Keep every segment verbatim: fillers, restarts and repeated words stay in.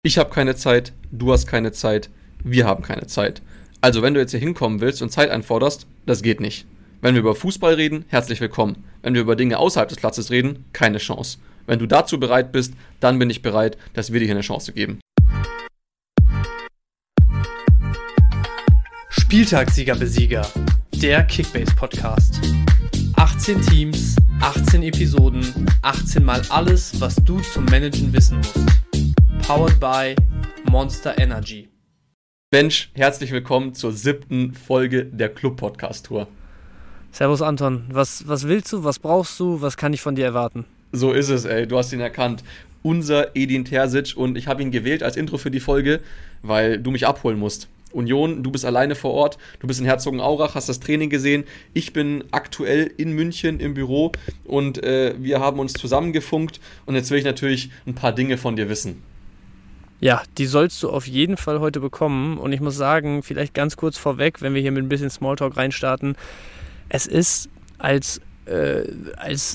Ich habe keine Zeit, du hast keine Zeit, wir haben keine Zeit. Also wenn du jetzt hier hinkommen willst und Zeit einforderst, das geht nicht. Wenn wir über Fußball reden, herzlich willkommen. Wenn wir über Dinge außerhalb des Platzes reden, keine Chance. Wenn du dazu bereit bist, dann bin ich bereit, dass wir dir hier eine Chance geben. Spieltagssieger-Besieger, der Kickbase-Podcast. achtzehn Teams, achtzehn Episoden, achtzehn Mal alles, was du zum Managen wissen musst. Powered by Monster Energy. Bench, herzlich willkommen zur siebten Folge der Club-Podcast-Tour. Servus Anton, was, was willst du, was brauchst du, was kann ich von dir erwarten? So ist es, ey, du hast ihn erkannt. Unser Edin Terzic, und ich habe ihn gewählt als Intro für die Folge, weil du mich abholen musst. Union, du bist alleine vor Ort, du bist in Herzogenaurach, hast das Training gesehen. Ich bin aktuell in München im Büro und äh, wir haben uns zusammengefunkt und jetzt will ich natürlich ein paar Dinge von dir wissen. Ja, die sollst du auf jeden Fall heute bekommen. Und ich muss sagen, vielleicht ganz kurz vorweg, wenn wir hier mit ein bisschen Smalltalk reinstarten, es ist als, äh, als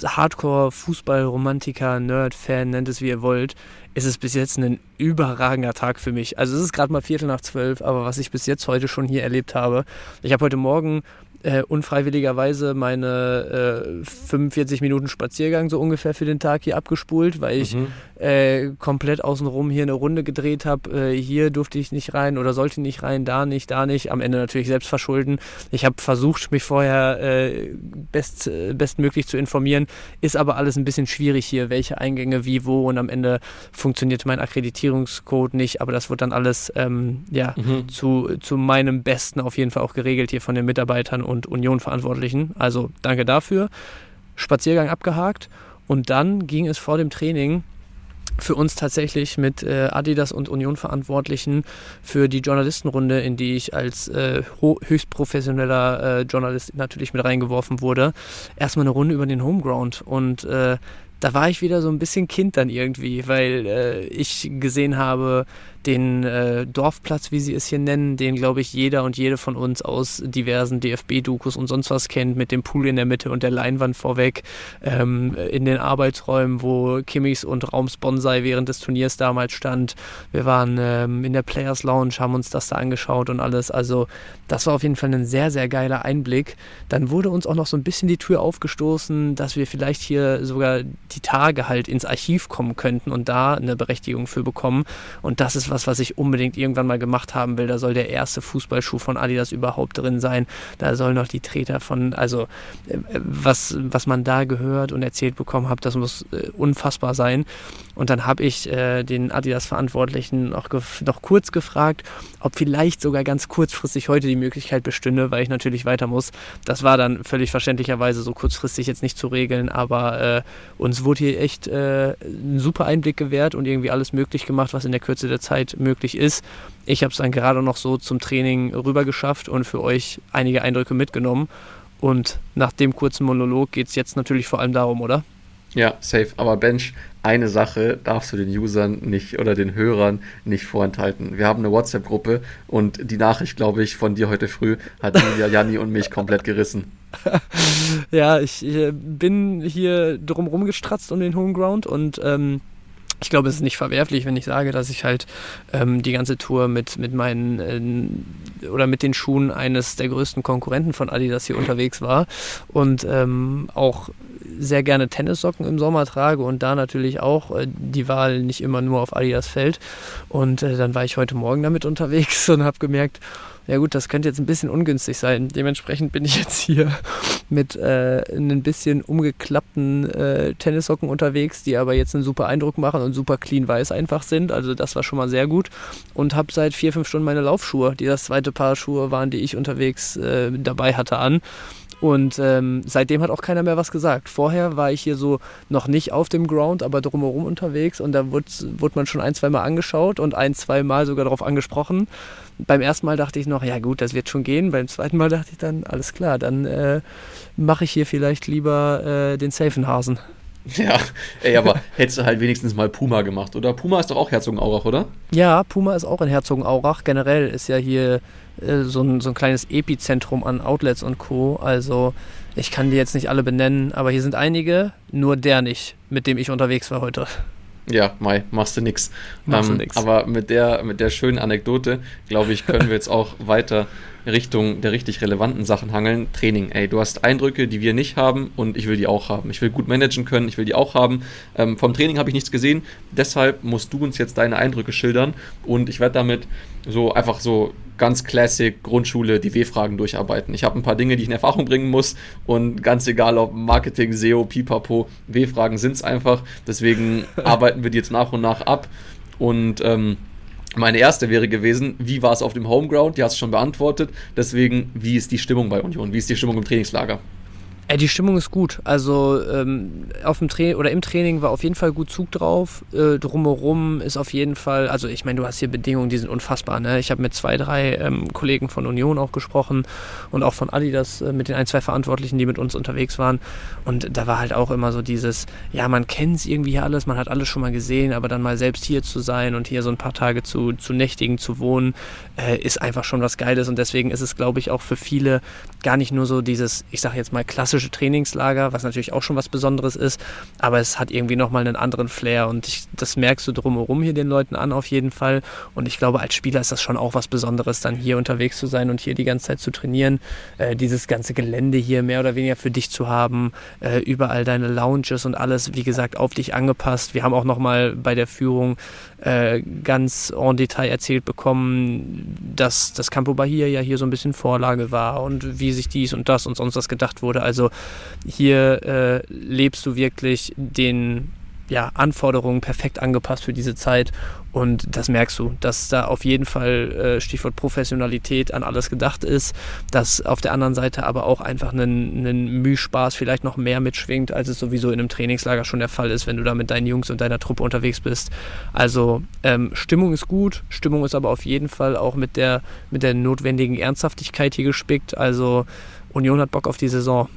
Hardcore-Fußball-Romantiker, Nerd-Fan, nennt es wie ihr wollt, ist es bis jetzt ein überragender Tag für mich. Also es ist gerade mal Viertel nach zwölf, aber was ich bis jetzt heute schon hier erlebt habe, ich habe heute Morgen Äh, unfreiwilligerweise meine äh, fünfundvierzig Minuten Spaziergang so ungefähr für den Tag hier abgespult, weil ich mhm. äh, komplett außenrum hier eine Runde gedreht habe. Äh, hier durfte ich nicht rein oder sollte nicht rein, da nicht, da nicht. Am Ende natürlich selbst verschulden. Ich habe versucht, mich vorher äh, best, äh, bestmöglich zu informieren. Ist aber alles ein bisschen schwierig hier, welche Eingänge, wie, wo, und am Ende funktioniert mein Akkreditierungscode nicht. Aber das wird dann alles ähm, ja, mhm. zu, zu meinem Besten auf jeden Fall auch geregelt hier von den Mitarbeitern und Union-Verantwortlichen. Also danke dafür. Spaziergang abgehakt. Und dann ging es vor dem Training für uns tatsächlich mit äh, Adidas und Union-Verantwortlichen für die Journalistenrunde, in die ich als äh, ho- höchst professioneller äh, Journalist natürlich mit reingeworfen wurde, erstmal eine Runde über den Homeground. Und äh, da war ich wieder so ein bisschen Kind dann irgendwie, weil äh, ich gesehen habe, den äh, Dorfplatz, wie sie es hier nennen, den, glaube ich, jeder und jede von uns aus diversen D F B-Dokus und sonst was kennt, mit dem Pool in der Mitte und der Leinwand vorweg, ähm, in den Arbeitsräumen, wo Kimmichs und Raums Bonsai während des Turniers damals stand. Wir waren ähm, in der Players Lounge, haben uns das da angeschaut und alles. Also das war auf jeden Fall ein sehr, sehr geiler Einblick. Dann wurde uns auch noch so ein bisschen die Tür aufgestoßen, dass wir vielleicht hier sogar die Tage halt ins Archiv kommen könnten und da eine Berechtigung für bekommen. Und das ist was, was ich unbedingt irgendwann mal gemacht haben will. Da soll der erste Fußballschuh von Adidas überhaupt drin sein. Da sollen noch die Treter von, also äh, was, was man da gehört und erzählt bekommen hat, das muss äh, unfassbar sein. Und dann habe ich äh, den Adidas-Verantwortlichen noch, gef- noch kurz gefragt, ob vielleicht sogar ganz kurzfristig heute die Möglichkeit bestünde, weil ich natürlich weiter muss. Das war dann völlig verständlicherweise so kurzfristig jetzt nicht zu regeln, aber äh, uns wurde hier echt äh, ein super Einblick gewährt und irgendwie alles möglich gemacht, was in der Kürze der Zeit möglich ist. Ich habe es dann gerade noch so zum Training rüber geschafft und für euch einige Eindrücke mitgenommen. Und nach dem kurzen Monolog geht es jetzt natürlich vor allem darum, oder? Ja, safe. Aber Bench, eine Sache darfst du den Usern nicht oder den Hörern nicht vorenthalten. Wir haben eine WhatsApp-Gruppe und die Nachricht, glaube ich, von dir heute früh hat Julia, Janni und mich komplett gerissen. Ja, ich, ich bin hier drumherum gestratzt um den Homeground und ähm, ich glaube, es ist nicht verwerflich, wenn ich sage, dass ich halt ähm, die ganze Tour mit, mit meinen äh, oder mit den Schuhen eines der größten Konkurrenten von Adidas hier unterwegs war und ähm, auch sehr gerne Tennissocken im Sommer trage und da natürlich auch äh, die Wahl nicht immer nur auf Adidas fällt. Und äh, dann war ich heute Morgen damit unterwegs und habe gemerkt, ja gut, das könnte jetzt ein bisschen ungünstig sein. Dementsprechend bin ich jetzt hier mit äh, ein bisschen umgeklappten äh, Tennissocken unterwegs, die aber jetzt einen super Eindruck machen und super clean weiß einfach sind. Also das war schon mal sehr gut. Und habe seit vier, fünf Stunden meine Laufschuhe, die das zweite Paar Schuhe waren, die ich unterwegs äh, dabei hatte, an. Und ähm, seitdem hat auch keiner mehr was gesagt. Vorher war ich hier so noch nicht auf dem Ground, aber drumherum unterwegs und da wurde, wurde man schon ein, zwei Mal angeschaut und ein, zwei Mal sogar darauf angesprochen. Beim ersten Mal dachte ich noch, ja gut, das wird schon gehen. Beim zweiten Mal dachte ich dann, alles klar, dann äh, mache ich hier vielleicht lieber äh, den safen Hasen. Ja, ey, aber hättest du halt wenigstens mal Puma gemacht, oder? Puma ist doch auch Herzogenaurach, oder? Ja, Puma ist auch in Herzogenaurach. Generell ist ja hier äh, so, ein, so ein kleines Epizentrum an Outlets und Co. Also ich kann die jetzt nicht alle benennen, aber hier sind einige, nur der nicht, mit dem ich unterwegs war heute. Ja, Mai, machst du nix. Machst du ähm, nix. Aber mit der, mit der schönen Anekdote, glaube ich, können wir jetzt auch weiter Richtung der richtig relevanten Sachen hangeln. Training, ey, du hast Eindrücke, die wir nicht haben und ich will die auch haben. Ich will gut managen können, ich will die auch haben. Ähm, vom Training habe ich nichts gesehen, deshalb musst du uns jetzt deine Eindrücke schildern und ich werde damit so einfach so ganz classic Grundschule die W-Fragen durcharbeiten. Ich habe ein paar Dinge, die ich in Erfahrung bringen muss und ganz egal ob Marketing, S E O, Pipapo, W-Fragen sind es einfach. Deswegen arbeiten wir die jetzt nach und nach ab und ähm, meine erste wäre gewesen, wie war es auf dem Homeground? Die hast du schon beantwortet. Deswegen, wie ist die Stimmung bei Union? Wie ist die Stimmung im Trainingslager? Äh, die Stimmung ist gut. Also ähm, auf dem Tra- oder im Training war auf jeden Fall gut Zug drauf. Äh, drumherum ist auf jeden Fall, also ich meine, du hast hier Bedingungen, die sind unfassbar. Ne? Ich habe mit zwei, drei ähm, Kollegen von Union auch gesprochen und auch von Adidas äh, mit den ein, zwei Verantwortlichen, die mit uns unterwegs waren. Und da war halt auch immer so dieses, ja, man kennt es irgendwie hier alles, man hat alles schon mal gesehen, aber dann mal selbst hier zu sein und hier so ein paar Tage zu, zu nächtigen, zu wohnen, äh, ist einfach schon was Geiles. Und deswegen ist es, glaube ich, auch für viele gar nicht nur so dieses, ich sage jetzt mal, klassische Trainingslager, was natürlich auch schon was Besonderes ist, aber es hat irgendwie nochmal einen anderen Flair und ich, das merkst du drumherum hier den Leuten an auf jeden Fall und ich glaube, als Spieler ist das schon auch was Besonderes, dann hier unterwegs zu sein und hier die ganze Zeit zu trainieren, äh, dieses ganze Gelände hier mehr oder weniger für dich zu haben, äh, überall deine Lounges und alles, wie gesagt, auf dich angepasst. Wir haben auch nochmal bei der Führung äh, ganz en Detail erzählt bekommen, dass das Campo Bahia ja hier so ein bisschen Vorlage war und wie sich dies und das und sonst was gedacht wurde. Also hier äh, lebst du wirklich den ja, Anforderungen perfekt angepasst für diese Zeit und das merkst du, dass da auf jeden Fall äh, Stichwort Professionalität an alles gedacht ist, dass auf der anderen Seite aber auch einfach ein, ein Mühspaß vielleicht noch mehr mitschwingt, als es sowieso in einem Trainingslager schon der Fall ist, wenn du da mit deinen Jungs und deiner Truppe unterwegs bist. Also ähm, Stimmung ist gut, Stimmung ist aber auf jeden Fall auch mit der, mit der notwendigen Ernsthaftigkeit hier gespickt, also Union hat Bock auf die Saison.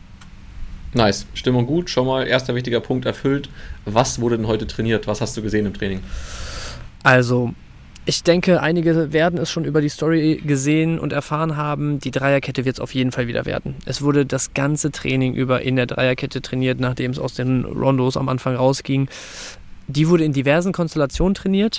Nice, Stimmung gut, schon mal erster wichtiger Punkt erfüllt. Was wurde denn heute trainiert? Was hast du gesehen im Training? Also, ich denke, einige werden es schon über die Story gesehen und erfahren haben. Die Dreierkette wird es auf jeden Fall wieder werden. Es wurde das ganze Training über in der Dreierkette trainiert, nachdem es aus den Rondos am Anfang rausging. Die wurde in diversen Konstellationen trainiert.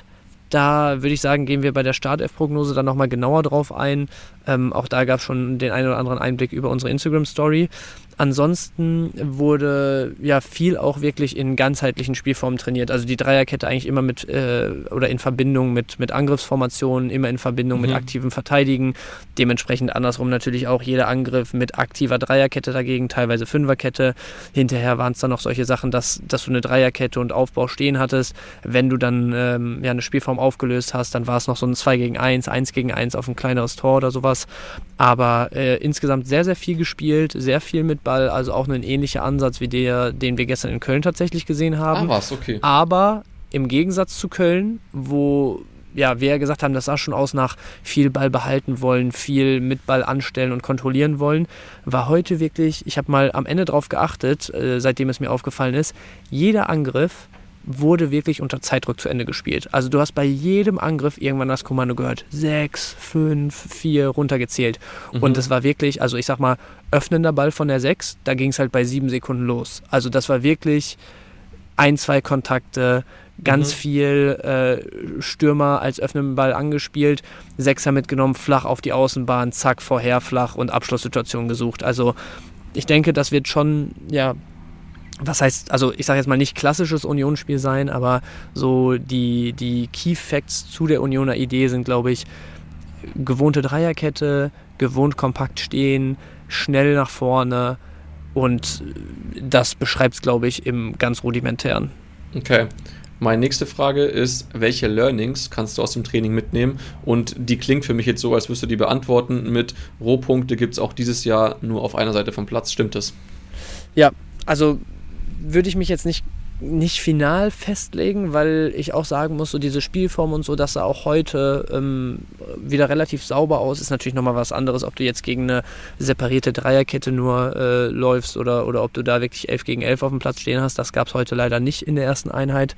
Da würde ich sagen, gehen wir bei der Startelf-Prognose dann nochmal genauer drauf ein. Ähm, auch da gab es schon den einen oder anderen Einblick über unsere Instagram-Story. Ansonsten wurde ja viel auch wirklich in ganzheitlichen Spielformen trainiert. Also die Dreierkette eigentlich immer mit äh, oder in Verbindung mit, mit Angriffsformationen, immer in Verbindung mhm. mit aktivem Verteidigen. Dementsprechend andersrum natürlich auch jeder Angriff mit aktiver Dreierkette dagegen, teilweise Fünferkette. Hinterher waren es dann noch solche Sachen, dass, dass du eine Dreierkette und Aufbau stehen hattest. Wenn du dann ähm, ja, eine Spielform aufgelöst hast, dann war es noch so ein zwei gegen eins, eins gegen eins auf ein kleineres Tor oder sowas. Aber äh, insgesamt sehr, sehr viel gespielt, sehr viel mit Ball, also auch ein ähnlicher Ansatz wie der, den wir gestern in Köln tatsächlich gesehen haben. Ah, was, okay. Aber im Gegensatz zu Köln, wo ja, wir ja gesagt haben, das sah schon aus nach viel Ball behalten wollen, viel mit Ball anstellen und kontrollieren wollen, war heute wirklich, ich habe mal am Ende drauf geachtet, äh, seitdem es mir aufgefallen ist, jeder Angriff wurde wirklich unter Zeitdruck zu Ende gespielt. Also du hast bei jedem Angriff irgendwann das Kommando gehört. Sechs, fünf, vier, runtergezählt. Mhm. Und es war wirklich, also ich sag mal, öffnender Ball von der sechs, da ging es halt bei sieben Sekunden los. Also das war wirklich ein, zwei Kontakte, ganz mhm. viel äh, Stürmer als öffnenden Ball angespielt, Sechser mitgenommen, flach auf die Außenbahn, zack, vorher flach und Abschlusssituation gesucht. Also ich denke, das wird schon, ja, was heißt, also ich sage jetzt mal nicht klassisches Unionsspiel sein, aber so die, die Key Facts zu der Unioner Idee sind, glaube ich, gewohnte Dreierkette, gewohnt kompakt stehen, schnell nach vorne und das beschreibt es, glaube ich, im ganz rudimentären. Okay. Meine nächste Frage ist, welche Learnings kannst du aus dem Training mitnehmen? Und die klingt für mich jetzt so, als wirst du die beantworten mit Rohpunkte gibt es auch dieses Jahr nur auf einer Seite vom Platz. Stimmt das? Ja, also würde ich mich jetzt nicht, nicht final festlegen, weil ich auch sagen muss, so diese Spielform und so, dass sah auch heute ähm, wieder relativ sauber aus, ist natürlich nochmal was anderes, ob du jetzt gegen eine separierte Dreierkette nur äh, läufst oder, oder ob du da wirklich elf gegen elf auf dem Platz stehen hast. Das gab es heute leider nicht in der ersten Einheit.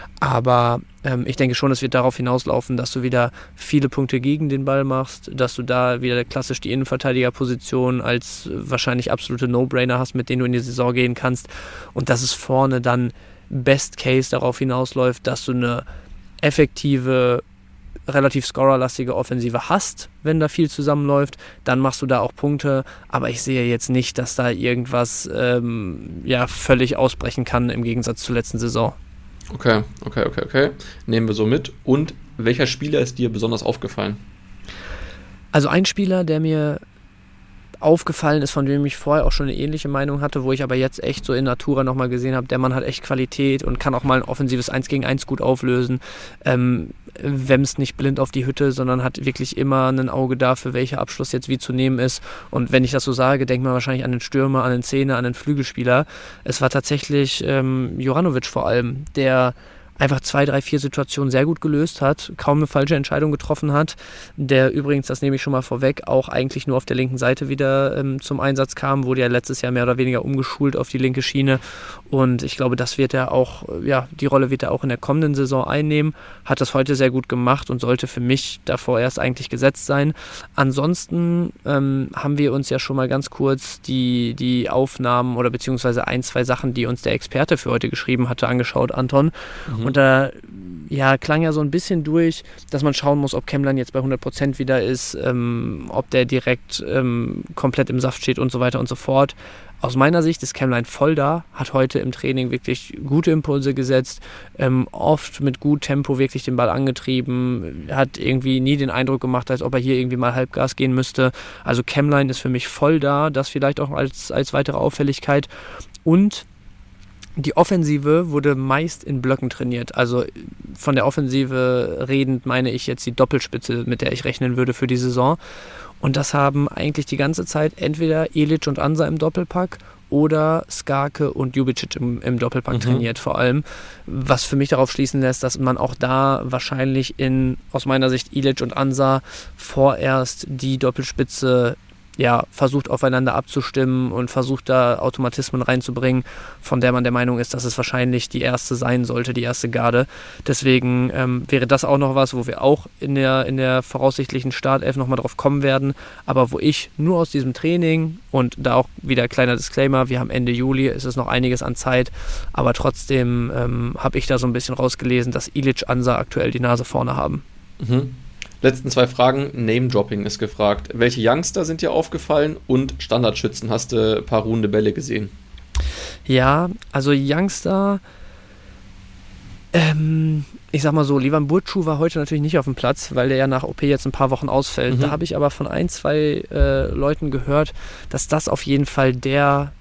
Aber ähm, ich denke schon, es wird darauf hinauslaufen, dass du wieder viele Punkte gegen den Ball machst, dass du da wieder klassisch die Innenverteidigerposition als wahrscheinlich absolute No-Brainer hast, mit denen du in die Saison gehen kannst und dass es vorne dann Best Case darauf hinausläuft, dass du eine effektive, relativ scorerlastige Offensive hast, wenn da viel zusammenläuft, dann machst du da auch Punkte, aber ich sehe jetzt nicht, dass da irgendwas ähm, ja, völlig ausbrechen kann im Gegensatz zur letzten Saison. Okay, okay, okay, okay. Nehmen wir so mit. Und welcher Spieler ist dir besonders aufgefallen? Also ein Spieler, der mir aufgefallen ist, von dem ich vorher auch schon eine ähnliche Meinung hatte, wo ich aber jetzt echt so in Natura nochmal gesehen habe, der Mann hat echt Qualität und kann auch mal ein offensives eins gegen eins gut auflösen. Ähm, wämst nicht blind auf die Hütte, sondern hat wirklich immer ein Auge dafür, welcher Abschluss jetzt wie zu nehmen ist. Und wenn ich das so sage, denkt man wahrscheinlich an den Stürmer, an den Zehner, an den Flügelspieler. Es war tatsächlich ähm, Juranovic vor allem, der einfach zwei, drei, vier Situationen sehr gut gelöst hat, kaum eine falsche Entscheidung getroffen hat, der übrigens, das nehme ich schon mal vorweg, auch eigentlich nur auf der linken Seite wieder ähm, zum Einsatz kam, wurde ja letztes Jahr mehr oder weniger umgeschult auf die linke Schiene und ich glaube, das wird er auch, ja, die Rolle wird er auch in der kommenden Saison einnehmen, hat das heute sehr gut gemacht und sollte für mich davor erst eigentlich gesetzt sein. Ansonsten ähm, haben wir uns ja schon mal ganz kurz die, die Aufnahmen oder beziehungsweise ein, zwei Sachen, die uns der Experte für heute geschrieben hatte, angeschaut, Anton. Mhm. Und da ja, klang ja so ein bisschen durch, dass man schauen muss, ob Kemlein jetzt bei hundert Prozent wieder ist, ähm, ob der direkt ähm, komplett im Saft steht und so weiter und so fort. Aus meiner Sicht ist Kemlein voll da, hat heute im Training wirklich gute Impulse gesetzt, ähm, oft mit gut Tempo wirklich den Ball angetrieben, hat irgendwie nie den Eindruck gemacht, als ob er hier irgendwie mal Halbgas gehen müsste. Also Kemlein ist für mich voll da, das vielleicht auch als, als weitere Auffälligkeit. Und die Offensive wurde meist in Blöcken trainiert. Also von der Offensive redend meine ich jetzt die Doppelspitze, mit der ich rechnen würde für die Saison. Und das haben eigentlich die ganze Zeit entweder Ilic und Ansa im Doppelpack oder Skarke und Ljubicic im, im Doppelpack mhm. trainiert vor allem. Was für mich darauf schließen lässt, dass man auch da wahrscheinlich in, aus meiner Sicht, Ilic und Ansa vorerst die Doppelspitze ja, versucht aufeinander abzustimmen und versucht da Automatismen reinzubringen, von der man der Meinung ist, dass es wahrscheinlich die erste sein sollte, die erste Garde. Deswegen ähm, wäre das auch noch was, wo wir auch in der, in der voraussichtlichen Startelf nochmal drauf kommen werden, aber wo ich nur aus diesem Training und da auch wieder kleiner Disclaimer, wir haben Ende Juli, es ist noch einiges an Zeit, aber trotzdem ähm, habe ich da so ein bisschen rausgelesen, dass Ilic, Ansa aktuell die Nase vorne haben. Mhm. Letzten zwei Fragen, Name-Dropping ist gefragt. Welche Youngster sind dir aufgefallen und Standardschützen? Hast du ein paar ruhende Bälle gesehen? Ja, also Youngster, ähm, ich sag mal so, Livan Burcu war heute natürlich nicht auf dem Platz, weil der ja nach O P jetzt ein paar Wochen ausfällt. Mhm. Da habe ich aber von ein, zwei äh, Leuten gehört, dass das auf jeden Fall der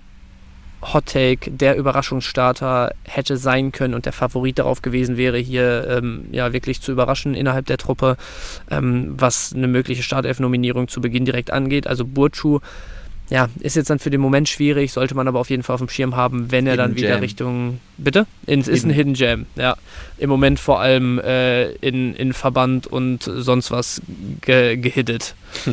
Hot-Take, der Überraschungsstarter hätte sein können und der Favorit darauf gewesen wäre, hier ähm, ja wirklich zu überraschen innerhalb der Truppe, ähm, was eine mögliche Startelf-Nominierung zu Beginn direkt angeht. Also Burcu, ja, ist jetzt dann für den Moment schwierig, sollte man aber auf jeden Fall auf dem Schirm haben, wenn er Hidden dann wieder Jam. Richtung, bitte? Es ist ein Hidden Jam, ja. Im Moment vor allem äh, in, in Verband und sonst was ge- gehittet. Hm.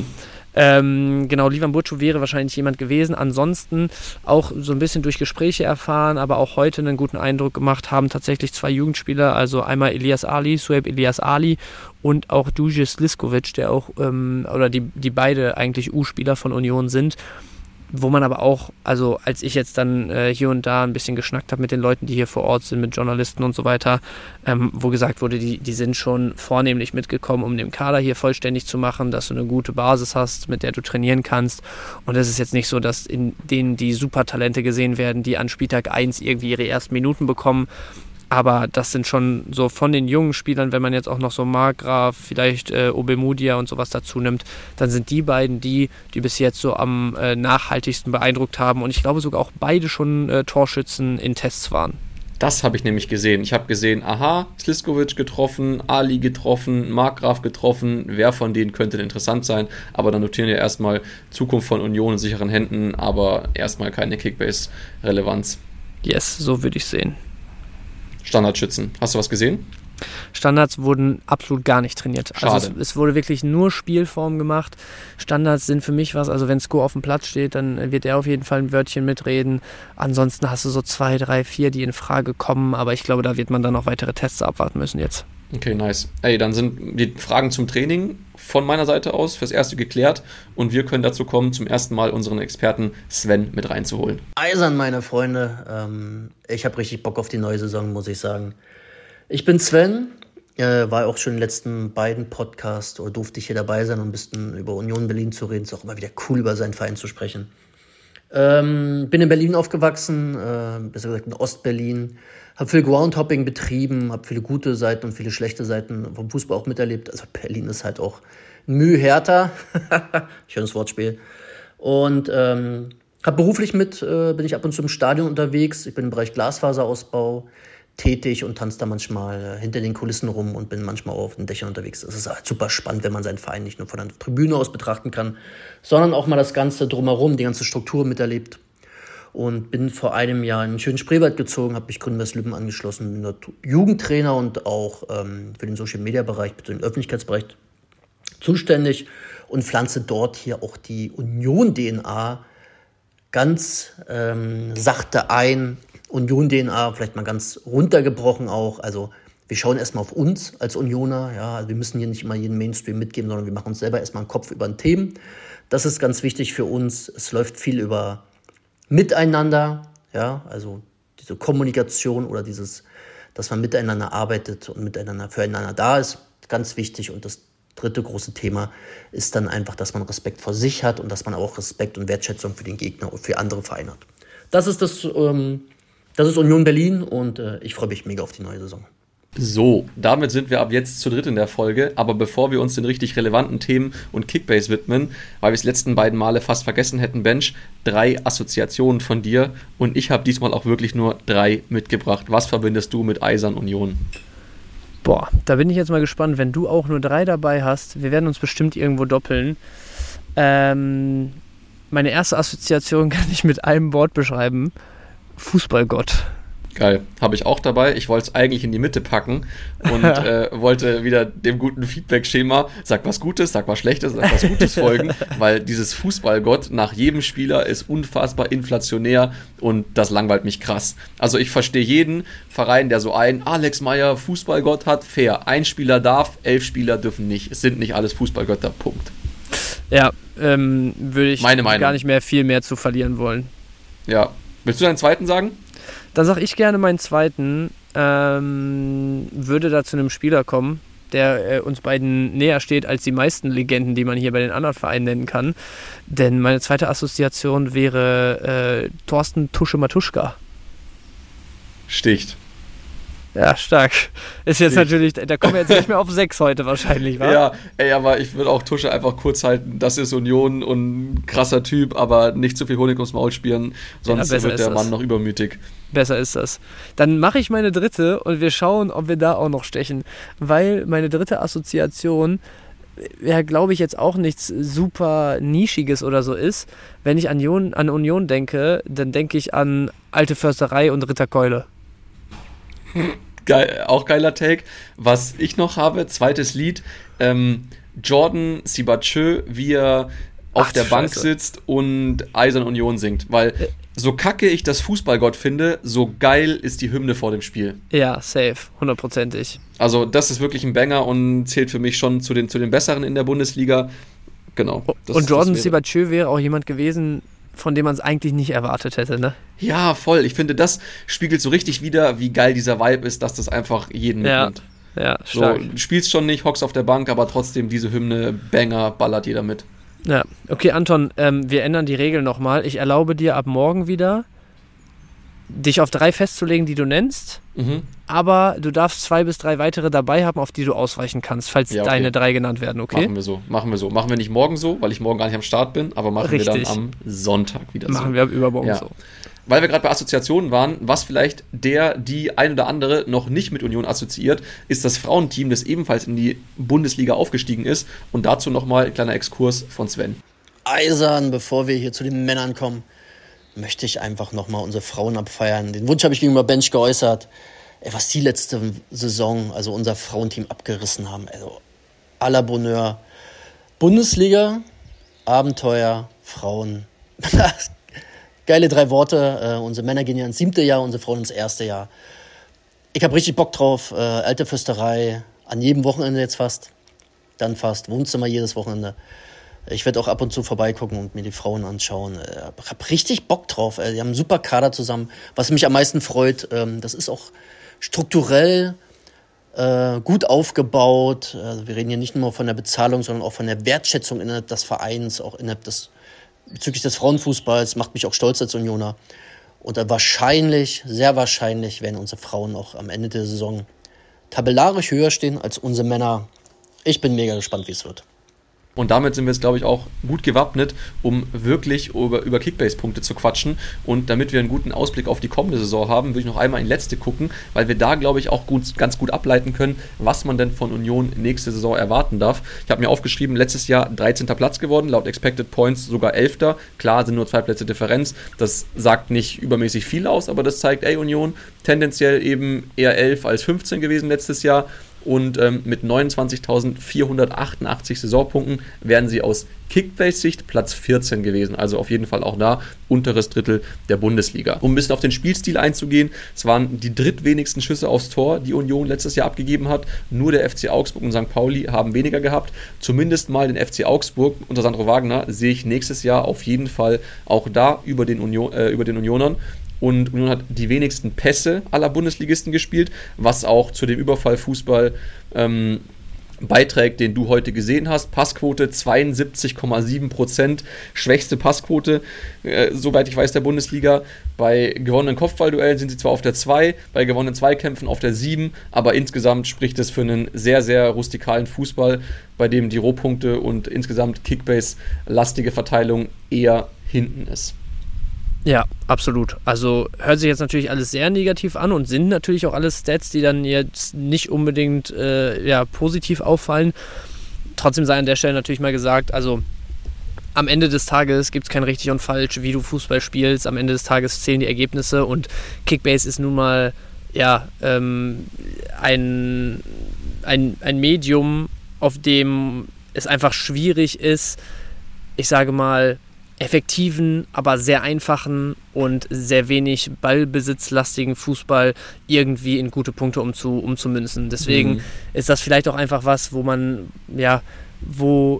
Ähm, genau, Livan Burcu wäre wahrscheinlich jemand gewesen. Ansonsten auch so ein bisschen durch Gespräche erfahren, aber auch heute einen guten Eindruck gemacht haben tatsächlich zwei Jugendspieler, also einmal Elias Ali, Suhaib Elias Ali und auch Dujic Sliskovic, der auch, ähm, oder die, die beide eigentlich U-Spieler von Union sind. Wo man aber auch, also als ich jetzt dann äh, hier und da ein bisschen geschnackt habe mit den Leuten, die hier vor Ort sind, mit Journalisten und so weiter, ähm, wo gesagt wurde, die, die sind schon vornehmlich mitgekommen, um den Kader hier vollständig zu machen, dass du eine gute Basis hast, mit der du trainieren kannst. Und es ist jetzt nicht so, dass in denen die Supertalente gesehen werden, die an Spieltag eins irgendwie ihre ersten Minuten bekommen. Aber das sind schon so von den jungen Spielern, wenn man jetzt auch noch so Markgraf, vielleicht äh, Obemudia und sowas dazu nimmt, dann sind die beiden die, die bis jetzt so am äh, nachhaltigsten beeindruckt haben. Und ich glaube sogar auch beide schon äh, Torschützen in Tests waren. Das habe ich nämlich gesehen. Ich habe gesehen, aha, Sliskovic getroffen, Ali getroffen, Markgraf getroffen. Wer von denen könnte denn interessant sein? Aber dann notieren wir erstmal Zukunft von Union in sicheren Händen, aber erstmal keine Kickbase-Relevanz. Yes, so würde ich sehen. Standardschützen. Hast du was gesehen? Standards wurden absolut gar nicht trainiert. Schade. Also es, es wurde wirklich nur Spielform gemacht. Standards sind für mich was, also wenn Sko auf dem Platz steht, dann wird er auf jeden Fall ein Wörtchen mitreden. Ansonsten hast du so zwei, drei, vier, die in Frage kommen, aber ich glaube, da wird man dann noch weitere Tests abwarten müssen jetzt. Okay, nice. Ey, dann sind die Fragen zum Training von meiner Seite aus fürs Erste geklärt und wir können dazu kommen, zum ersten Mal unseren Experten Sven mit reinzuholen. Eisern, meine Freunde. Ähm, ich habe richtig Bock auf die neue Saison, muss ich sagen. Ich bin Sven, äh, war auch schon in den letzten beiden Podcasts oder durfte ich hier dabei sein, um ein bisschen über Union Berlin zu reden. Es ist auch immer wieder cool, über seinen Verein zu sprechen. Ähm, bin in Berlin aufgewachsen, äh, besser gesagt in Ostberlin. Habe viel Groundhopping betrieben, habe viele gute Seiten und viele schlechte Seiten vom Fußball auch miterlebt. Also Berlin ist halt auch Mühe härter. Schönes Wortspiel. Und ähm, habe beruflich mit, äh, bin ich ab und zu im Stadion unterwegs. Ich bin im Bereich Glasfaserausbau tätig und tanze da manchmal äh, hinter den Kulissen rum und bin manchmal auch auf den Dächern unterwegs. Es ist halt super spannend, wenn man seinen Verein nicht nur von der Tribüne aus betrachten kann, sondern auch mal das Ganze drumherum, die ganze Struktur miterlebt. Und bin vor einem Jahr in den schönen Spreewald gezogen, habe mich Grün-West-Lübben angeschlossen, bin dort Jugendtrainer und auch ähm, für den Social-Media-Bereich, für den Öffentlichkeitsbereich zuständig und pflanze dort hier auch die Union-D N A ganz ähm, sachte ein. Union-D N A, vielleicht mal ganz runtergebrochen auch. Also wir schauen erstmal auf uns als Unioner. Ja, also wir müssen hier nicht immer jeden Mainstream mitgeben, sondern wir machen uns selber erstmal einen Kopf über ein Thema. Das ist ganz wichtig für uns. Es läuft viel über Miteinander, ja, also diese Kommunikation oder dieses, dass man miteinander arbeitet und miteinander füreinander da ist, ganz wichtig. Und das dritte große Thema ist dann einfach, dass man Respekt vor sich hat und dass man auch Respekt und Wertschätzung für den Gegner und für andere Vereine hat. Das ist das, ähm, das ist Union Berlin und äh, ich freue mich mega auf die neue Saison. So, damit sind wir ab jetzt zu dritt in der Folge, aber bevor wir uns den richtig relevanten Themen und Kickbase widmen, weil wir es letzten beiden Male fast vergessen hätten, Bench, drei Assoziationen von dir und ich habe diesmal auch wirklich nur drei mitgebracht. Was verbindest du mit Eisern Union? Boah, da bin ich jetzt mal gespannt, wenn du auch nur drei dabei hast, wir werden uns bestimmt irgendwo doppeln. Ähm, meine erste Assoziation kann ich mit einem Wort beschreiben, Fußballgott. Geil, habe ich auch dabei. Ich wollte es eigentlich in die Mitte packen und äh, wollte wieder dem guten Feedback-Schema, sag was Gutes, sag was Schlechtes, sag was Gutes folgen, weil dieses Fußballgott nach jedem Spieler ist unfassbar inflationär und das langweilt mich krass. Also ich verstehe jeden Verein, der so einen Alex Meyer Fußballgott hat, fair. Ein Spieler darf, elf Spieler dürfen nicht. Es sind nicht alles Fußballgötter, Punkt. Ja, ähm, würde ich Meine Meinung. gar nicht mehr viel mehr zu verlieren wollen. Ja, willst du deinen zweiten sagen? Dann sage ich gerne meinen zweiten, ähm, würde da zu einem Spieler kommen, der äh, uns beiden näher steht als die meisten Legenden, die man hier bei den anderen Vereinen nennen kann. Denn meine zweite Assoziation wäre äh, Thorsten Tusche Matuschka. Sticht. Ja, stark. Ist jetzt natürlich, da kommen wir jetzt nicht mehr auf sechs heute wahrscheinlich, wa? Ja, ey, aber ich würde auch Tusche einfach kurz halten. Das ist Union und ein krasser Typ, aber nicht zu viel Honig ums Maul spielen, sonst Ja, wird der das. Mann noch übermütig. Besser ist das. Dann mache ich meine dritte und wir schauen, ob wir da auch noch stechen. Weil meine dritte Assoziation, ja, glaube ich, jetzt auch nichts super Nischiges oder so ist. Wenn ich an Union, an Union denke, dann denke ich an Alte Försterei und Ritterkeule. Geil, auch geiler Take. Was ich noch habe, zweites Lied, ähm, Jordan Sibachö, wie er auf Ach, der Bank Scheiße. sitzt und Eisern Union singt. Weil so kacke ich das Fußballgott finde, so geil ist die Hymne vor dem Spiel. Ja, safe, hundertprozentig. Also das ist wirklich ein Banger und zählt für mich schon zu den, zu den Besseren in der Bundesliga. Genau. Das, Und Jordan das wäre- Sibachö wäre auch jemand gewesen, von dem man es eigentlich nicht erwartet hätte, ne? Ja, voll. Ich finde, das spiegelt so richtig wider, wie geil dieser Vibe ist, dass das einfach jeden Ja. mitnimmt. Ja, So, stark. du spielst schon nicht, hockst auf der Bank, aber trotzdem diese Hymne, Banger, ballert jeder mit. Ja, okay, Anton, ähm, wir ändern die Regel nochmal. Ich erlaube dir ab morgen wieder, dich auf drei festzulegen, die du nennst, Mhm. aber du darfst zwei bis drei weitere dabei haben, auf die du ausweichen kannst, falls Ja, okay. deine drei genannt werden, okay? Machen wir so, machen wir so. Machen wir nicht morgen so, weil ich morgen gar nicht am Start bin, aber machen wir Richtig. dann am Sonntag wieder Machen so. wir ab übermorgen Ja. so. Weil wir gerade bei Assoziationen waren, was vielleicht der, die ein oder andere noch nicht mit Union assoziiert, ist das Frauenteam, das ebenfalls in die Bundesliga aufgestiegen ist. Und dazu nochmal ein kleiner Exkurs von Sven. Eisern, bevor wir hier zu den Männern kommen, möchte ich einfach nochmal unsere Frauen abfeiern. Den Wunsch habe ich gegenüber Bench geäußert. Ey, was die letzte Saison, also unser Frauenteam abgerissen haben. Also à la Bonheur. Bundesliga, Abenteuer, Frauen. Geile drei Worte. Äh, unsere Männer gehen ja ins siebte Jahr, unsere Frauen ins erste Jahr. Ich habe richtig Bock drauf. Äh, alte Fürsterei, an jedem Wochenende jetzt fast. Dann fast Wohnzimmer jedes Wochenende. Ich werde auch ab und zu vorbeigucken und mir die Frauen anschauen. Ich habe richtig Bock drauf. Die haben einen super Kader zusammen. Was mich am meisten freut, das ist auch strukturell gut aufgebaut. Wir reden hier nicht nur von der Bezahlung, sondern auch von der Wertschätzung innerhalb des Vereins, auch innerhalb des, bezüglich des Frauenfußballs. Macht mich auch stolz als Unioner. Und wahrscheinlich, sehr wahrscheinlich werden unsere Frauen auch am Ende der Saison tabellarisch höher stehen als unsere Männer. Ich bin mega gespannt, wie es wird. Und damit sind wir jetzt, glaube ich, auch gut gewappnet, um wirklich über, über Kickbase-Punkte zu quatschen. Und damit wir einen guten Ausblick auf die kommende Saison haben, würde ich noch einmal in die letzte gucken, weil wir da, glaube ich, auch gut, ganz gut ableiten können, was man denn von Union nächste Saison erwarten darf. Ich habe mir aufgeschrieben, letztes Jahr dreizehnter Platz geworden, laut Expected Points sogar elfter Klar, sind nur zwei Plätze Differenz. Das sagt nicht übermäßig viel aus, aber das zeigt, ey, Union tendenziell eben eher elf als fünfzehn gewesen letztes Jahr. Und ähm, mit neunundzwanzigtausendvierhundertachtundachtzig Saisonpunkten wären sie aus Kickbase-Sicht Platz vierzehn gewesen. Also auf jeden Fall auch da unteres Drittel der Bundesliga. Um ein bisschen auf den Spielstil einzugehen, es waren die drittwenigsten Schüsse aufs Tor, die Union letztes Jahr abgegeben hat. Nur der F C Augsburg und Sankt Pauli haben weniger gehabt. Zumindest mal den F C Augsburg unter Sandro Wagner sehe ich nächstes Jahr auf jeden Fall auch da über den, Union, äh, über den Unionern. Und Union hat die wenigsten Pässe aller Bundesligisten gespielt, was auch zu dem Überfallfußball ähm, beiträgt, den du heute gesehen hast. Passquote zweiundsiebzig Komma sieben Prozent, schwächste Passquote, äh, soweit ich weiß, der Bundesliga. Bei gewonnenen Kopfballduellen sind sie zwar auf der zwei, bei gewonnenen Zweikämpfen auf der sieben, aber insgesamt spricht es für einen sehr, sehr rustikalen Fußball, bei dem die Rohpunkte und insgesamt Kickbase-lastige Verteilung eher hinten ist. Ja, absolut. Also hört sich jetzt natürlich alles sehr negativ an und sind natürlich auch alles Stats, die dann jetzt nicht unbedingt äh, ja, positiv auffallen. Trotzdem sei an der Stelle natürlich mal gesagt, also am Ende des Tages gibt es kein richtig und falsch, wie du Fußball spielst. Am Ende des Tages zählen die Ergebnisse und Kickbase ist nun mal ja, ähm, ein, ein, ein Medium, auf dem es einfach schwierig ist, ich sage mal, effektiven, aber sehr einfachen und sehr wenig ballbesitzlastigen Fußball irgendwie in gute Punkte umzu, umzumünzen. Deswegen mhm. ist das vielleicht auch einfach was, wo man, ja, wo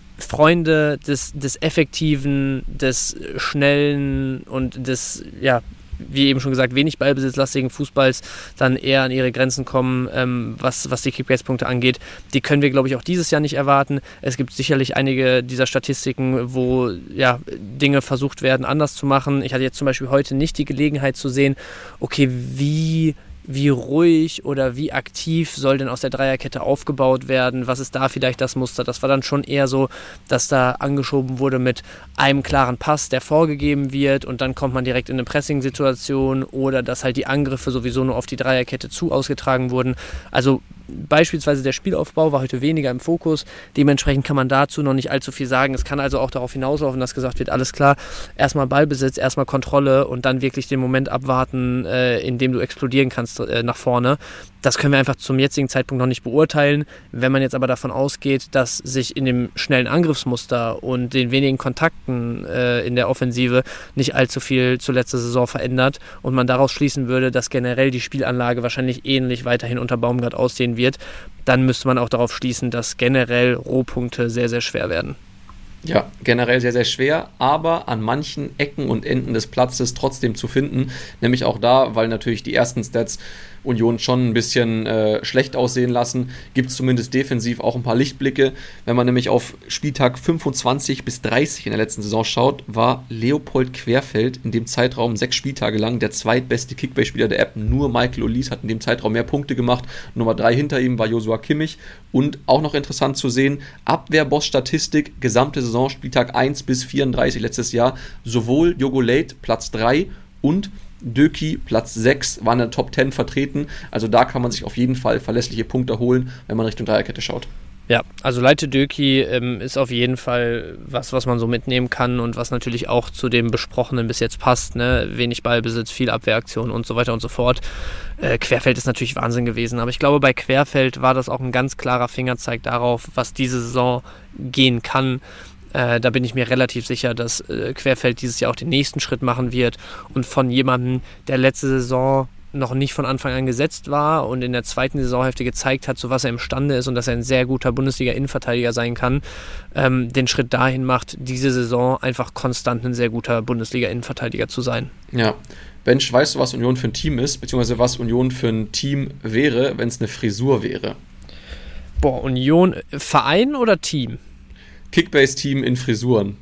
Freunde des, des Effektiven, des Schnellen und des, ja, wie eben schon gesagt, wenig ballbesitzlastigen Fußballs dann eher an ihre Grenzen kommen, ähm, was, was die Kickbase-Punkte angeht. Die können wir, glaube ich, auch dieses Jahr nicht erwarten. Es gibt sicherlich einige dieser Statistiken, wo ja, Dinge versucht werden, anders zu machen. Ich hatte jetzt zum Beispiel heute nicht die Gelegenheit zu sehen, okay, wie... wie ruhig oder wie aktiv soll denn aus der Dreierkette aufgebaut werden, was ist da vielleicht das Muster. Das war dann schon eher so, dass da angeschoben wurde mit einem klaren Pass, der vorgegeben wird und dann kommt man direkt in eine Pressing-Situation oder dass halt die Angriffe sowieso nur auf die Dreierkette zu ausgetragen wurden. Also beispielsweise der Spielaufbau war heute weniger im Fokus, dementsprechend kann man dazu noch nicht allzu viel sagen. Es kann also auch darauf hinauslaufen, dass gesagt wird, alles klar, erstmal Ballbesitz, erstmal Kontrolle und dann wirklich den Moment abwarten, äh, in dem du explodieren kannst äh, nach vorne. Das können wir einfach zum jetzigen Zeitpunkt noch nicht beurteilen. Wenn man jetzt aber davon ausgeht, dass sich in dem schnellen Angriffsmuster und den wenigen Kontakten äh, in der Offensive nicht allzu viel zur letzten Saison verändert und man daraus schließen würde, dass generell die Spielanlage wahrscheinlich ähnlich weiterhin unter Baumgart aussehen wird, dann müsste man auch darauf schließen, dass generell Rohpunkte sehr, sehr schwer werden. Ja, generell sehr, sehr schwer, aber an manchen Ecken und Enden des Platzes trotzdem zu finden, nämlich auch da, weil natürlich die ersten Stats Union schon ein bisschen äh, schlecht aussehen lassen, gibt es zumindest defensiv auch ein paar Lichtblicke. Wenn man nämlich auf Spieltag fünfundzwanzig bis dreißig in der letzten Saison schaut, war Leopold Querfeld in dem Zeitraum sechs Spieltage lang der zweitbeste Kickbase-Spieler der App. Nur Michael Olise hat in dem Zeitraum mehr Punkte gemacht. Nummer drei hinter ihm war Joshua Kimmich. Und auch noch interessant zu sehen, Abwehrboss-Statistik, gesamte Saison, Spieltag eins bis vierunddreißig letztes Jahr, sowohl Jogo Late Platz drei und Döki Platz sechs waren in der Top zehn vertreten. Also da kann man sich auf jeden Fall verlässliche Punkte holen, wenn man Richtung Dreierkette schaut. Ja, also Leite Döki ähm, ist auf jeden Fall was, was man so mitnehmen kann und was natürlich auch zu dem Besprochenen bis jetzt passt. Ne? Wenig Ballbesitz, viel Abwehraktion und so weiter und so fort. Äh, Querfeld ist natürlich Wahnsinn gewesen, aber ich glaube, bei Querfeld war das auch ein ganz klarer Fingerzeig darauf, was diese Saison gehen kann. Äh, da bin ich mir relativ sicher, dass äh, Querfeld dieses Jahr auch den nächsten Schritt machen wird und von jemandem, der letzte Saison noch nicht von Anfang an gesetzt war und in der zweiten Saisonhälfte gezeigt hat, zu was er imstande ist und dass er ein sehr guter Bundesliga-Innenverteidiger sein kann, ähm, den Schritt dahin macht, diese Saison einfach konstant ein sehr guter Bundesliga-Innenverteidiger zu sein. Ja. Bench, weißt du, was Union für ein Team ist, beziehungsweise was Union für ein Team wäre, wenn es eine Frisur wäre? Boah, Union, Verein oder Team? Kickbase-Team in Frisuren.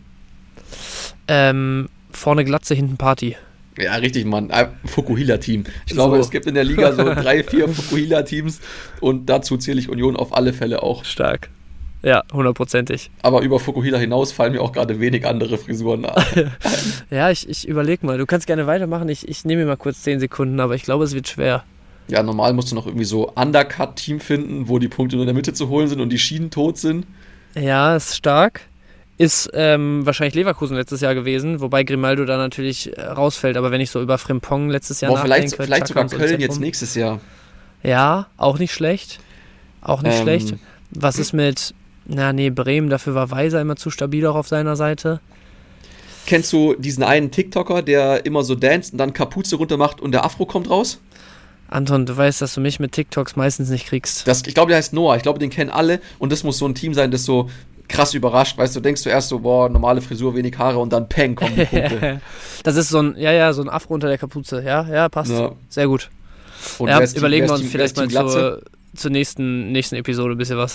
Ähm, vorne Glatze, hinten Party. Ja, richtig, Mann. Fukuhila-Team. Ich glaube, So. es gibt in der Liga so drei, vier Fukuhila-Teams und dazu zähle ich Union auf alle Fälle auch. Stark. Ja, hundertprozentig. Aber über Fukuhila hinaus fallen mir auch gerade wenig andere Frisuren ein. Ja, ich, ich überlege mal. Du kannst gerne weitermachen. Ich, ich nehme mir mal kurz zehn Sekunden, aber ich glaube, es wird schwer. Ja, normal musst du noch irgendwie so Undercut-Team finden, wo die Punkte nur in der Mitte zu holen sind und die Schienen tot sind. Ja, ist stark. Ist ähm, wahrscheinlich Leverkusen letztes Jahr gewesen, wobei Grimaldo da natürlich äh, rausfällt. Aber wenn ich so über Frimpong letztes Jahr Boah, vielleicht, nachdenke... vielleicht sogar Chaka und Köln so jetzt rum. nächstes Jahr. Ja, auch nicht schlecht. Auch nicht Ähm. schlecht. Was ist mit... Na nee, Bremen, dafür war Weiser immer zu stabil auch auf seiner Seite. Kennst du diesen einen TikToker, der immer so danst und dann Kapuze runter macht und der Afro kommt raus? Anton, du weißt, dass du mich mit TikToks meistens nicht kriegst. Das, ich glaube, der heißt Noah. Ich glaube, den kennen alle. Und das muss so ein Team sein, das so krass überrascht. Weißt du, denkst du erst so, boah, normale Frisur, wenig Haare und dann peng, kommen die Punkte. Das ist so ein, ja, ja, so ein Afro unter der Kapuze. Ja, ja, passt. Ja. Sehr gut. Und Ja, wer ist die- überlegen wer wir ist uns die- wer vielleicht ist die mal Glatze? zur, zur nächsten, nächsten Episode ein bisschen was.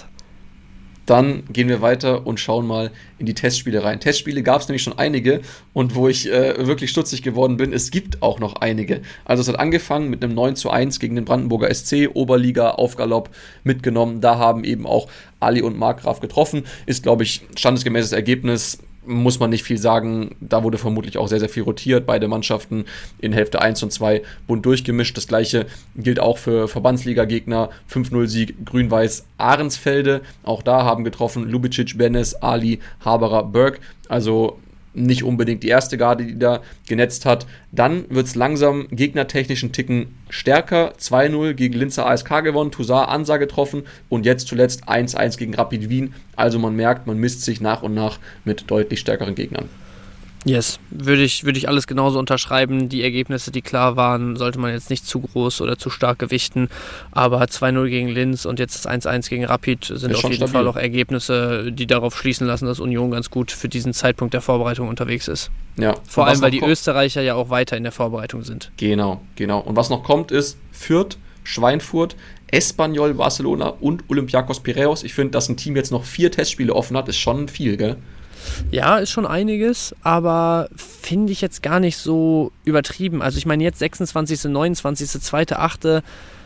Dann gehen wir weiter und schauen mal in die Testspiele rein. Testspiele gab es nämlich schon einige und wo ich äh, wirklich stutzig geworden bin, es gibt auch noch einige. Also es hat angefangen mit einem neun zu eins gegen den Brandenburger S C, Oberliga auf Galopp mitgenommen. Da haben eben auch Ali und Markgraf getroffen. Ist, glaube ich, standesgemäßes Ergebnis. Muss man nicht viel sagen, da wurde vermutlich auch sehr, sehr viel rotiert. Beide Mannschaften in Hälfte eins und zwei bunt durchgemischt. Das gleiche gilt auch für Verbandsliga-Gegner. fünf null Sieg Grün-Weiß Ahrensfelde. Auch da haben getroffen Lubicic, Benes, Ali, Haberer, Berg. Also nicht unbedingt die erste Garde, die da genetzt hat. Dann wird es langsam gegnertechnischen Ticken stärker. zwei null gegen Linzer A S K gewonnen, Toussaint Ansa getroffen und jetzt zuletzt eins eins gegen Rapid Wien. Also man merkt, man misst sich nach und nach mit deutlich stärkeren Gegnern. Yes, würde ich, würde ich alles genauso unterschreiben. Die Ergebnisse, die klar waren, sollte man jetzt nicht zu groß oder zu stark gewichten. Aber zwei null gegen Linz und jetzt das eins eins gegen Rapid sind Ist auf schon jeden stabil. Fall auch Ergebnisse, die darauf schließen lassen, dass Union ganz gut für diesen Zeitpunkt der Vorbereitung unterwegs ist. Ja. Vor Und was allem, weil noch die kommt- Österreicher ja auch weiter in der Vorbereitung sind. Genau, genau. Und was noch kommt ist Fürth, Schweinfurt, Espanyol, Barcelona und Olympiakos Piraeus. Ich finde, dass ein Team jetzt noch vier Testspiele offen hat, ist schon viel, gell? Ja, ist schon einiges, aber finde ich jetzt gar nicht so übertrieben. Also ich meine jetzt sechsundzwanzigster, neunundzwanzigster, zweiter, achter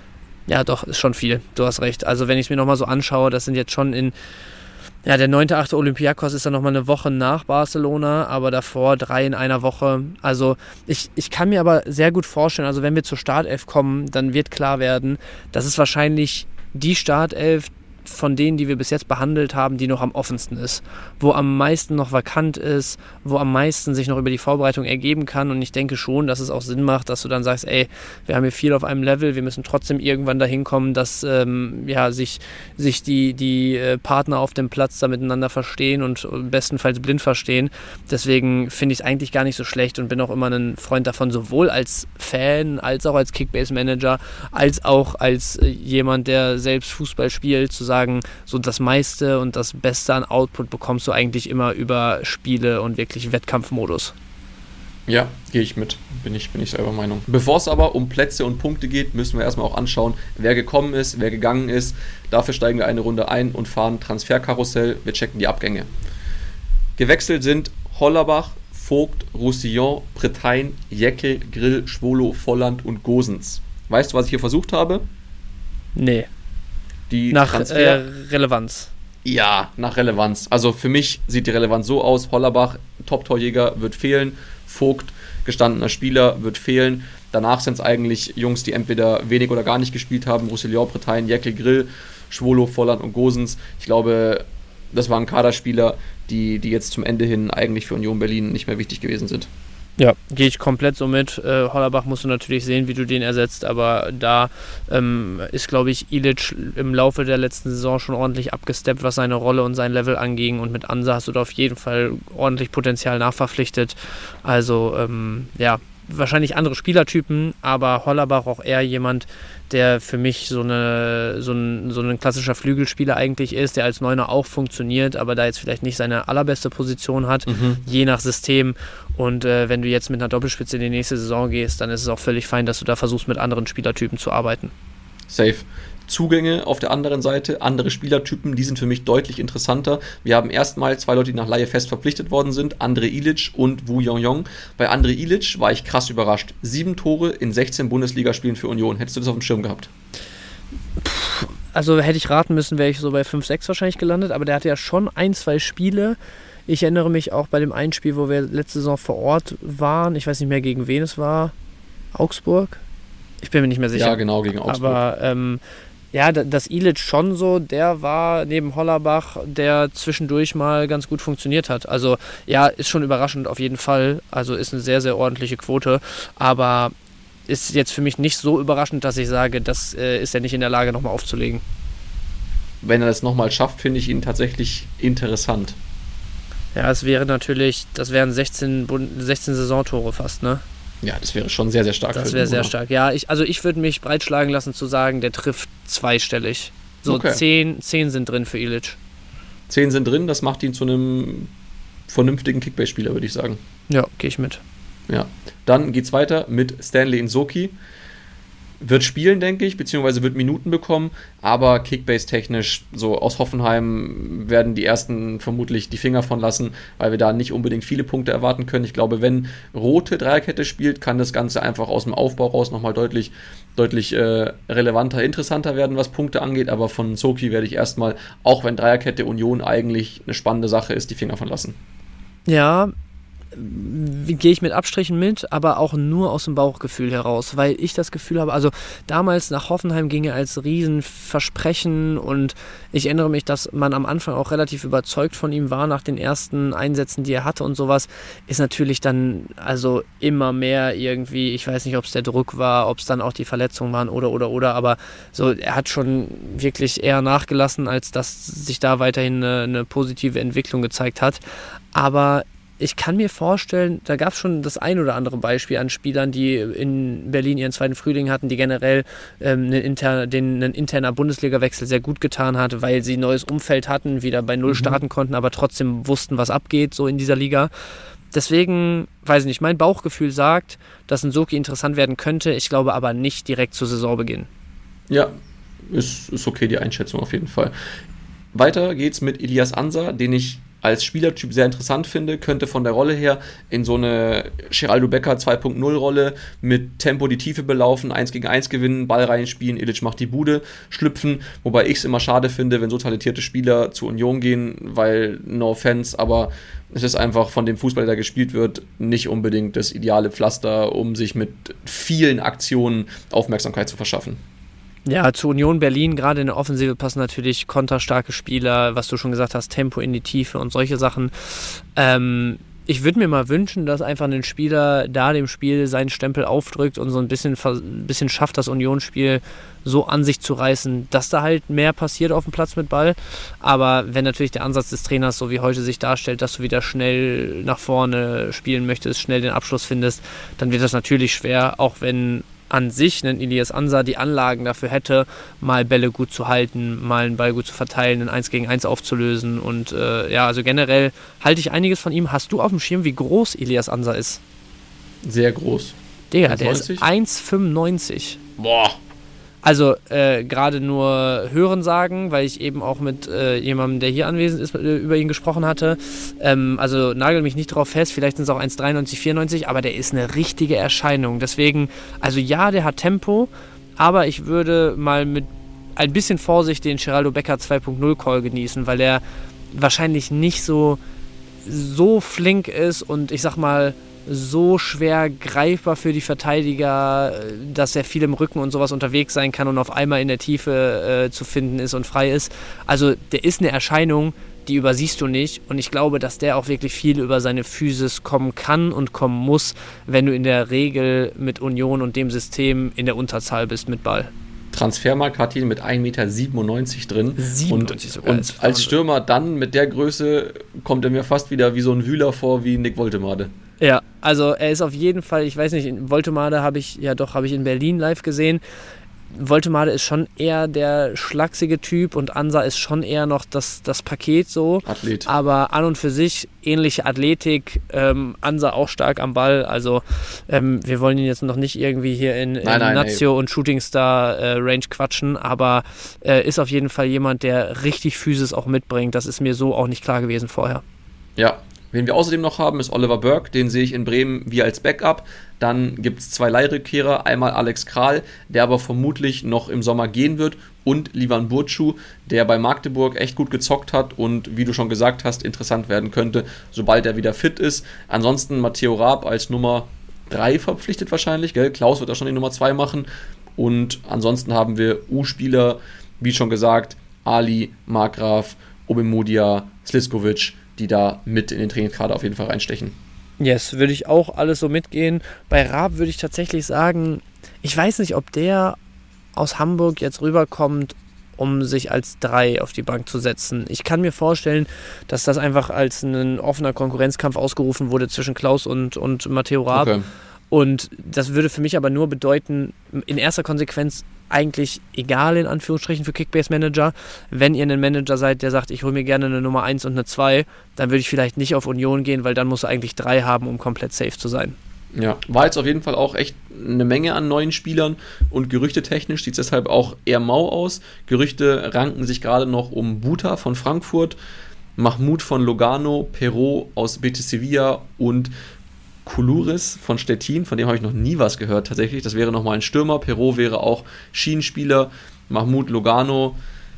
Ja doch, ist schon viel, du hast recht. Also wenn ich es mir nochmal so anschaue, das sind jetzt schon in, ja der neunter, achter Olympiakos ist dann nochmal eine Woche nach Barcelona, aber davor drei in einer Woche. Also ich, ich kann mir aber sehr gut vorstellen, also wenn wir zur Startelf kommen, dann wird klar werden, das ist wahrscheinlich die Startelf, von denen, die wir bis jetzt behandelt haben, die noch am offensten ist, wo am meisten noch vakant ist, wo am meisten sich noch über die Vorbereitung ergeben kann und ich denke schon, dass es auch Sinn macht, dass du dann sagst, ey, wir haben hier viel auf einem Level, wir müssen trotzdem irgendwann dahin kommen, dass ähm, ja, sich, sich die, die äh, Partner auf dem Platz da miteinander verstehen und bestenfalls blind verstehen. Deswegen finde ich es eigentlich gar nicht so schlecht und bin auch immer ein Freund davon, sowohl als Fan, als auch als Kickbase-Manager, als auch als äh, jemand, der selbst Fußball spielt, zu sagen, so das meiste und das Beste an Output bekommst du eigentlich immer über Spiele und wirklich Wettkampfmodus. Ja, gehe ich mit. Bin ich, bin ich selber Meinung. Bevor es aber um Plätze und Punkte geht, müssen wir erstmal auch anschauen, wer gekommen ist, wer gegangen ist. Dafür steigen wir eine Runde ein und fahren Transferkarussell. Wir checken die Abgänge. Gewechselt sind Hollerbach, Vogt, Roussillon, Bretagne, Jäckel, Grill, Schwolo, Volland und Gosens. Weißt du, was ich hier versucht habe? Nee. Die Nach Transfer- äh, Relevanz. Ja, nach Relevanz. Also für mich sieht die Relevanz so aus: Hollerbach, Top-Torjäger, wird fehlen. Vogt, gestandener Spieler, wird fehlen. Danach sind es eigentlich Jungs, die entweder wenig oder gar nicht gespielt haben. Roussillon, Bretagne, Jäckel, Grill, Schwolo, Volland und Gosens. Ich glaube, das waren Kaderspieler, die, die jetzt zum Ende hin eigentlich für Union Berlin nicht mehr wichtig gewesen sind. Ja, gehe ich komplett so mit. Äh, Hollerbach musst du natürlich sehen, wie du den ersetzt, aber da ähm, ist, glaube ich, Ilic im Laufe der letzten Saison schon ordentlich abgesteppt, was seine Rolle und sein Level anging und mit Ansa hast du da auf jeden Fall ordentlich Potenzial nachverpflichtet. Also, ähm, ja, wahrscheinlich andere Spielertypen, aber Hollerbach auch eher jemand, der für mich so, eine, so, ein, so ein klassischer Flügelspieler eigentlich ist, der als Neuner auch funktioniert, aber da jetzt vielleicht nicht seine allerbeste Position hat, mhm. je nach System. Und äh, wenn du jetzt mit einer Doppelspitze in die nächste Saison gehst, dann ist es auch völlig fein, dass du da versuchst, mit anderen Spielertypen zu arbeiten. Safe. Zugänge auf der anderen Seite, andere Spielertypen, die sind für mich deutlich interessanter. Wir haben erstmal zwei Leute, die nach Laie fest verpflichtet worden sind, André Ilic und Wu Yongyong. Bei André Ilic war ich krass überrascht. Sieben Tore in sechzehn Bundesligaspielen für Union. Hättest du das auf dem Schirm gehabt? Also hätte ich raten müssen, wäre ich so bei fünf, sechs wahrscheinlich gelandet, aber der hatte ja schon ein, zwei Spiele. Ich erinnere mich auch bei dem einen Spiel, wo wir letzte Saison vor Ort waren, ich weiß nicht mehr, gegen wen es war, Augsburg? Ich bin mir nicht mehr sicher. Ja, genau, gegen Augsburg. Aber ähm, ja, das Ilic schon so, der war neben Hollerbach, der zwischendurch mal ganz gut funktioniert hat. Also ja, ist schon überraschend auf jeden Fall. Also ist eine sehr, sehr ordentliche Quote. Aber ist jetzt für mich nicht so überraschend, dass ich sage, das äh, ist er nicht in der Lage, nochmal aufzulegen. Wenn er das nochmal schafft, finde ich ihn tatsächlich interessant. Ja, es wäre natürlich, das wären sechzehn, sechzehn Saisontore fast, ne? Ja, das wäre schon sehr, sehr stark. Das wäre sehr stark, ja. Ich, also ich würde mich breitschlagen lassen zu sagen, der trifft zweistellig. So okay. zehn, zehn sind drin für Ilic. Zehn sind drin, das macht ihn zu einem vernünftigen Kickbase-Spieler, würde ich sagen. Ja, gehe ich mit. Ja, dann geht's weiter mit Stanley Nsoki. Wird spielen, denke ich, beziehungsweise wird Minuten bekommen, aber Kickbase-technisch, so aus Hoffenheim werden die ersten vermutlich die Finger von lassen, weil wir da nicht unbedingt viele Punkte erwarten können. Ich glaube, wenn Rote Dreierkette spielt, kann das Ganze einfach aus dem Aufbau raus nochmal deutlich, deutlich äh, relevanter, interessanter werden, was Punkte angeht, aber von Nsoki werde ich erstmal, auch wenn Dreierkette Union eigentlich eine spannende Sache ist, die Finger von lassen. Ja, gehe ich mit Abstrichen mit, aber auch nur aus dem Bauchgefühl heraus, weil ich das Gefühl habe, also damals nach Hoffenheim ging er als Riesenversprechen und ich erinnere mich, dass man am Anfang auch relativ überzeugt von ihm war nach den ersten Einsätzen, die er hatte und sowas, ist natürlich dann also immer mehr irgendwie, ich weiß nicht, ob es der Druck war, ob es dann auch die Verletzungen waren oder oder oder, aber so, er hat schon wirklich eher nachgelassen, als dass sich da weiterhin eine, eine positive Entwicklung gezeigt hat, aber ich kann mir vorstellen, da gab es schon das ein oder andere Beispiel an Spielern, die in Berlin ihren zweiten Frühling hatten, die generell ähm, einen, inter, den, einen interner Bundesliga-Wechsel sehr gut getan hat, weil sie ein neues Umfeld hatten, wieder bei Null mhm. starten konnten, aber trotzdem wussten, was abgeht so in dieser Liga. Deswegen, weiß ich nicht, mein Bauchgefühl sagt, dass Nsoki interessant werden könnte, ich glaube aber nicht direkt zu Saisonbeginn. Ja, ist, ist okay, die Einschätzung auf jeden Fall. Weiter geht's mit Ilias Ansa, den ich als Spielertyp sehr interessant finde, könnte von der Rolle her in so eine Geraldo Becker zwei Punkt null Rolle mit Tempo die Tiefe belaufen, eins gegen eins gewinnen, Ball reinspielen, Ilic macht die Bude, schlüpfen, wobei ich es immer schade finde, wenn so talentierte Spieler zu Union gehen, weil, no offense, aber es ist einfach von dem Fußball, der da gespielt wird, nicht unbedingt das ideale Pflaster, um sich mit vielen Aktionen Aufmerksamkeit zu verschaffen. Ja, zu Union Berlin, gerade in der Offensive passen natürlich konterstarke Spieler, was du schon gesagt hast, Tempo in die Tiefe und solche Sachen. Ähm, ich würde mir mal wünschen, dass einfach ein Spieler da dem Spiel seinen Stempel aufdrückt und so ein bisschen, ein bisschen schafft, das Unionsspiel so an sich zu reißen, dass da halt mehr passiert auf dem Platz mit Ball. Aber wenn natürlich der Ansatz des Trainers so wie heute sich darstellt, dass du wieder schnell nach vorne spielen möchtest, schnell den Abschluss findest, dann wird das natürlich schwer, auch wenn an sich ein Ilias Ansa die Anlagen dafür hätte, mal Bälle gut zu halten, mal einen Ball gut zu verteilen, ein eins gegen eins aufzulösen und äh, ja, also generell halte ich einiges von ihm. Hast du auf dem Schirm, wie groß Ilias Ansa ist? Sehr groß. Digga, der ist eins Komma fünfundneunzig. Boah. Also äh, gerade nur Hören sagen, weil ich eben auch mit äh, jemandem, der hier anwesend ist, äh, über ihn gesprochen hatte. Ähm, also nagel mich nicht drauf fest, vielleicht sind es auch eins Komma dreiundneunzig, vierundneunzig, aber der ist eine richtige Erscheinung. Deswegen, also ja, der hat Tempo, aber ich würde mal mit ein bisschen Vorsicht den Geraldo Becker zwei Punkt null Call genießen, weil er wahrscheinlich nicht so, so flink ist und ich sag mal, so schwer greifbar für die Verteidiger, dass er viel im Rücken und sowas unterwegs sein kann und auf einmal in der Tiefe äh, zu finden ist und frei ist. Also der ist eine Erscheinung, die übersiehst du nicht und ich glaube, dass der auch wirklich viel über seine Physis kommen kann und kommen muss, wenn du in der Regel mit Union und dem System in der Unterzahl bist mit Ball. Transfermarkt hat ihn mit ein Meter siebenundneunzig drin. siebenundneunzig und, und als Stürmer dann mit der Größe kommt er mir fast wieder wie so ein Wühler vor, wie Nick Woltemade. Ja, Also er ist auf jeden Fall, ich weiß nicht, in Voltemade habe ich, ja doch, habe ich in Berlin live gesehen. Voltemade ist schon eher der schlachsige Typ und Ansa ist schon eher noch das, das Paket so. Athlet. Aber an und für sich ähnliche Athletik, ähm, Ansa auch stark am Ball. Also ähm, wir wollen ihn jetzt noch nicht irgendwie hier in, in nein, nein, Nazio ey. und Shooting Star äh, Range quatschen, aber äh, ist auf jeden Fall jemand, der richtig Physis auch mitbringt. Das ist mir so auch nicht klar gewesen vorher. Ja. Wen wir außerdem noch haben, ist Oliver Burke, den sehe ich in Bremen wie als Backup. Dann gibt es zwei Leihrückkehrer, einmal Alex Kral, der aber vermutlich noch im Sommer gehen wird, und Livan Burcu, der bei Magdeburg echt gut gezockt hat und, wie du schon gesagt hast, interessant werden könnte, sobald er wieder fit ist. Ansonsten Matteo Raab als Nummer drei verpflichtet wahrscheinlich, gell? Klaus wird auch schon die Nummer zwei machen. Und ansonsten haben wir U-Spieler, wie schon gesagt, Ali, Markgraf, Obemudia, Sliskovic, die da mit in den Trainingskader auf jeden Fall reinstechen. Yes, würde ich auch alles so mitgehen. Bei Raab würde ich tatsächlich sagen, ich weiß nicht, ob der aus Hamburg jetzt rüberkommt, um sich als drei auf die Bank zu setzen. Ich kann mir vorstellen, dass das einfach als ein offener Konkurrenzkampf ausgerufen wurde zwischen Klaus und, und Matteo Raab. Okay. Und das würde für mich aber nur bedeuten, in erster Konsequenz eigentlich egal, in Anführungsstrichen, für Kickbase-Manager. Wenn ihr ein Manager seid, der sagt, ich hole mir gerne eine Nummer eins und eine zwei, dann würde ich vielleicht nicht auf Union gehen, weil dann musst du eigentlich drei haben, um komplett safe zu sein. Ja, war jetzt auf jeden Fall auch echt eine Menge an neuen Spielern und gerüchtetechnisch sieht es deshalb auch eher mau aus. Gerüchte ranken sich gerade noch um Buta von Frankfurt, Mahmoud von Lugano, Perrault aus Betis Sevilla und Koulouris von Stettin, von dem habe ich noch nie was gehört tatsächlich. Das wäre nochmal ein Stürmer. Perrault wäre auch Schienenspieler. Mahmoud Lugano,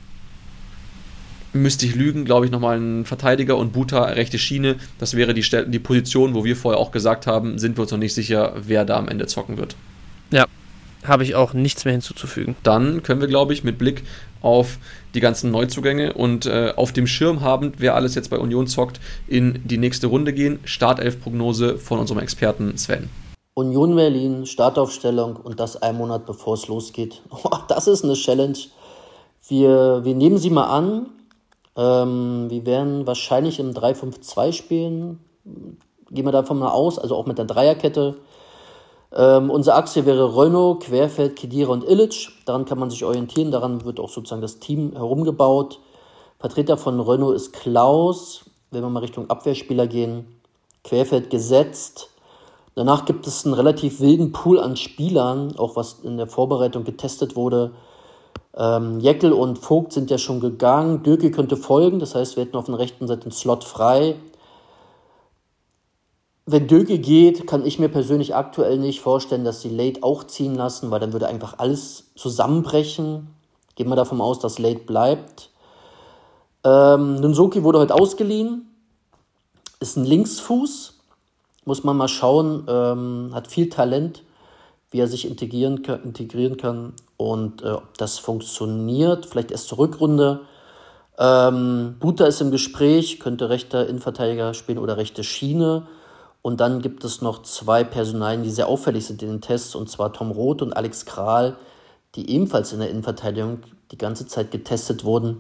müsste ich lügen, glaube ich, nochmal ein Verteidiger, und Buta rechte Schiene. Das wäre die, Stel- die Position, wo wir vorher auch gesagt haben, sind wir uns noch nicht sicher, wer da am Ende zocken wird. Ja, habe ich auch nichts mehr hinzuzufügen. Dann können wir, glaube ich, mit Blick auf die ganzen Neuzugänge und äh, auf dem Schirm habend, wer alles jetzt bei Union zockt, in die nächste Runde gehen. Startelf-Prognose von unserem Experten Sven. Union Berlin, Startaufstellung, und das ein Monat bevor es losgeht. Das ist eine Challenge. Wir, wir nehmen sie mal an. Ähm, wir werden wahrscheinlich im drei fünf zwei spielen. Gehen wir davon mal aus, also auch mit der Dreierkette. Ähm, unsere Achse wäre Renault, Querfeld, Khedira und Illich. Daran kann man sich orientieren. Daran wird auch sozusagen das Team herumgebaut. Vertreter von Renault ist Klaus. Wenn wir mal Richtung Abwehrspieler gehen, Querfeld gesetzt. Danach gibt es einen relativ wilden Pool an Spielern, auch was in der Vorbereitung getestet wurde. Ähm, Jäckel und Vogt sind ja schon gegangen. Dürke könnte folgen, das heißt, wir hätten auf der rechten Seite einen Slot frei. Wenn Dürke geht, kann ich mir persönlich aktuell nicht vorstellen, dass sie Late auch ziehen lassen, weil dann würde einfach alles zusammenbrechen. Gehen wir davon aus, dass Late bleibt. Ähm, Nunzoki wurde heute ausgeliehen. Ist ein Linksfuß. Muss man mal schauen. Ähm, hat viel Talent, wie er sich integrieren kann, integrieren kann. Und äh, ob das funktioniert, vielleicht erst zur Rückrunde. Ähm, Buta ist im Gespräch, könnte rechter Innenverteidiger spielen oder rechte Schiene. Und dann gibt es noch zwei Personalien, die sehr auffällig sind in den Tests, und zwar Tom Roth und Alex Kral, die ebenfalls in der Innenverteidigung die ganze Zeit getestet wurden.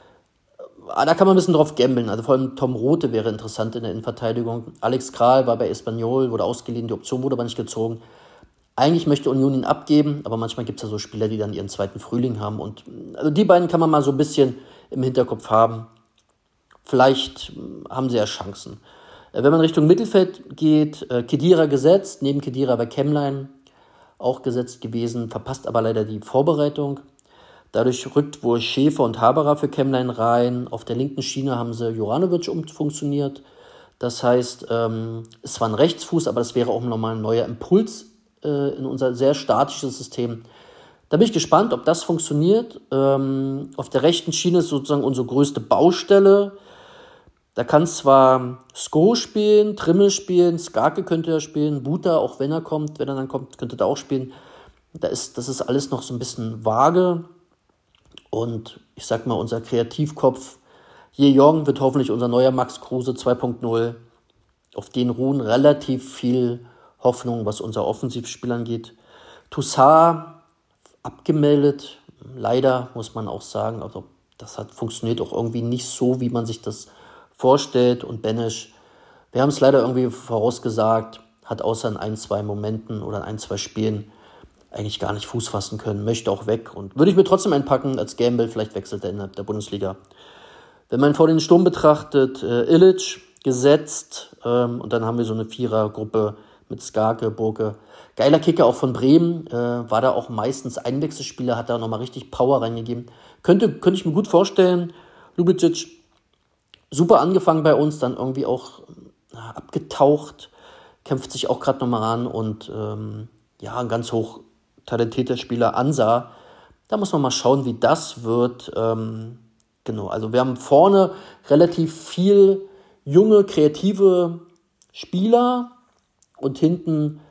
Da kann man ein bisschen drauf gambeln. Also vor allem Tom Roth wäre interessant in der Innenverteidigung. Alex Kral war bei Espanyol, wurde ausgeliehen, die Option wurde aber nicht gezogen. Eigentlich möchte Union ihn abgeben, aber manchmal gibt es ja so Spieler, die dann ihren zweiten Frühling haben. Und also die beiden kann man mal so ein bisschen im Hinterkopf haben. Vielleicht haben sie ja Chancen. Wenn man Richtung Mittelfeld geht, Khedira gesetzt, neben Khedira bei Kemlein auch gesetzt gewesen, verpasst aber leider die Vorbereitung. Dadurch rückt wohl Schäfer und Haberer für Kemlein rein. Auf der linken Schiene haben sie Juranovic umfunktioniert. Das heißt, ähm, es war ein Rechtsfuß, aber das wäre auch nochmal ein neuer Impuls äh, in unser sehr statisches System. Da bin ich gespannt, ob das funktioniert. Ähm, auf der rechten Schiene ist sozusagen unsere größte Baustelle. Da kann zwar Sko spielen, Trimmel spielen, Skarke könnte er spielen, Buta, auch wenn er kommt, wenn er dann kommt, könnte er auch spielen. Da ist, das ist alles noch so ein bisschen vage. Und ich sag mal, unser Kreativkopf Je Jong wird hoffentlich unser neuer Max Kruse zwei Punkt null. Auf den ruhen relativ viel Hoffnung, was unser Offensivspiel angeht. Toussaint abgemeldet, leider muss man auch sagen, also das hat funktioniert auch irgendwie nicht so, wie man sich das vorstellt. Und Benesch, wir haben es leider irgendwie vorausgesagt, hat außer in ein, zwei Momenten oder in ein, zwei Spielen eigentlich gar nicht Fuß fassen können, möchte auch weg. Und würde ich mir trotzdem einpacken als Gamble, vielleicht wechselt er innerhalb der Bundesliga. Wenn man vor den Sturm betrachtet, äh, Illich gesetzt ähm, und dann haben wir so eine Vierergruppe mit Skarke, Burke. Geiler Kicker auch von Bremen, äh, war da auch meistens Einwechselspieler, hat da nochmal richtig Power reingegeben. Könnte, könnte ich mir gut vorstellen. Lubicic, super angefangen bei uns, dann irgendwie auch na, abgetaucht, kämpft sich auch gerade nochmal ran und ähm, ja, ein ganz hoch talentierter Spieler, Ansa. Da muss man mal schauen, wie das wird. Ähm, genau, also wir haben vorne relativ viel junge, kreative Spieler und hinten,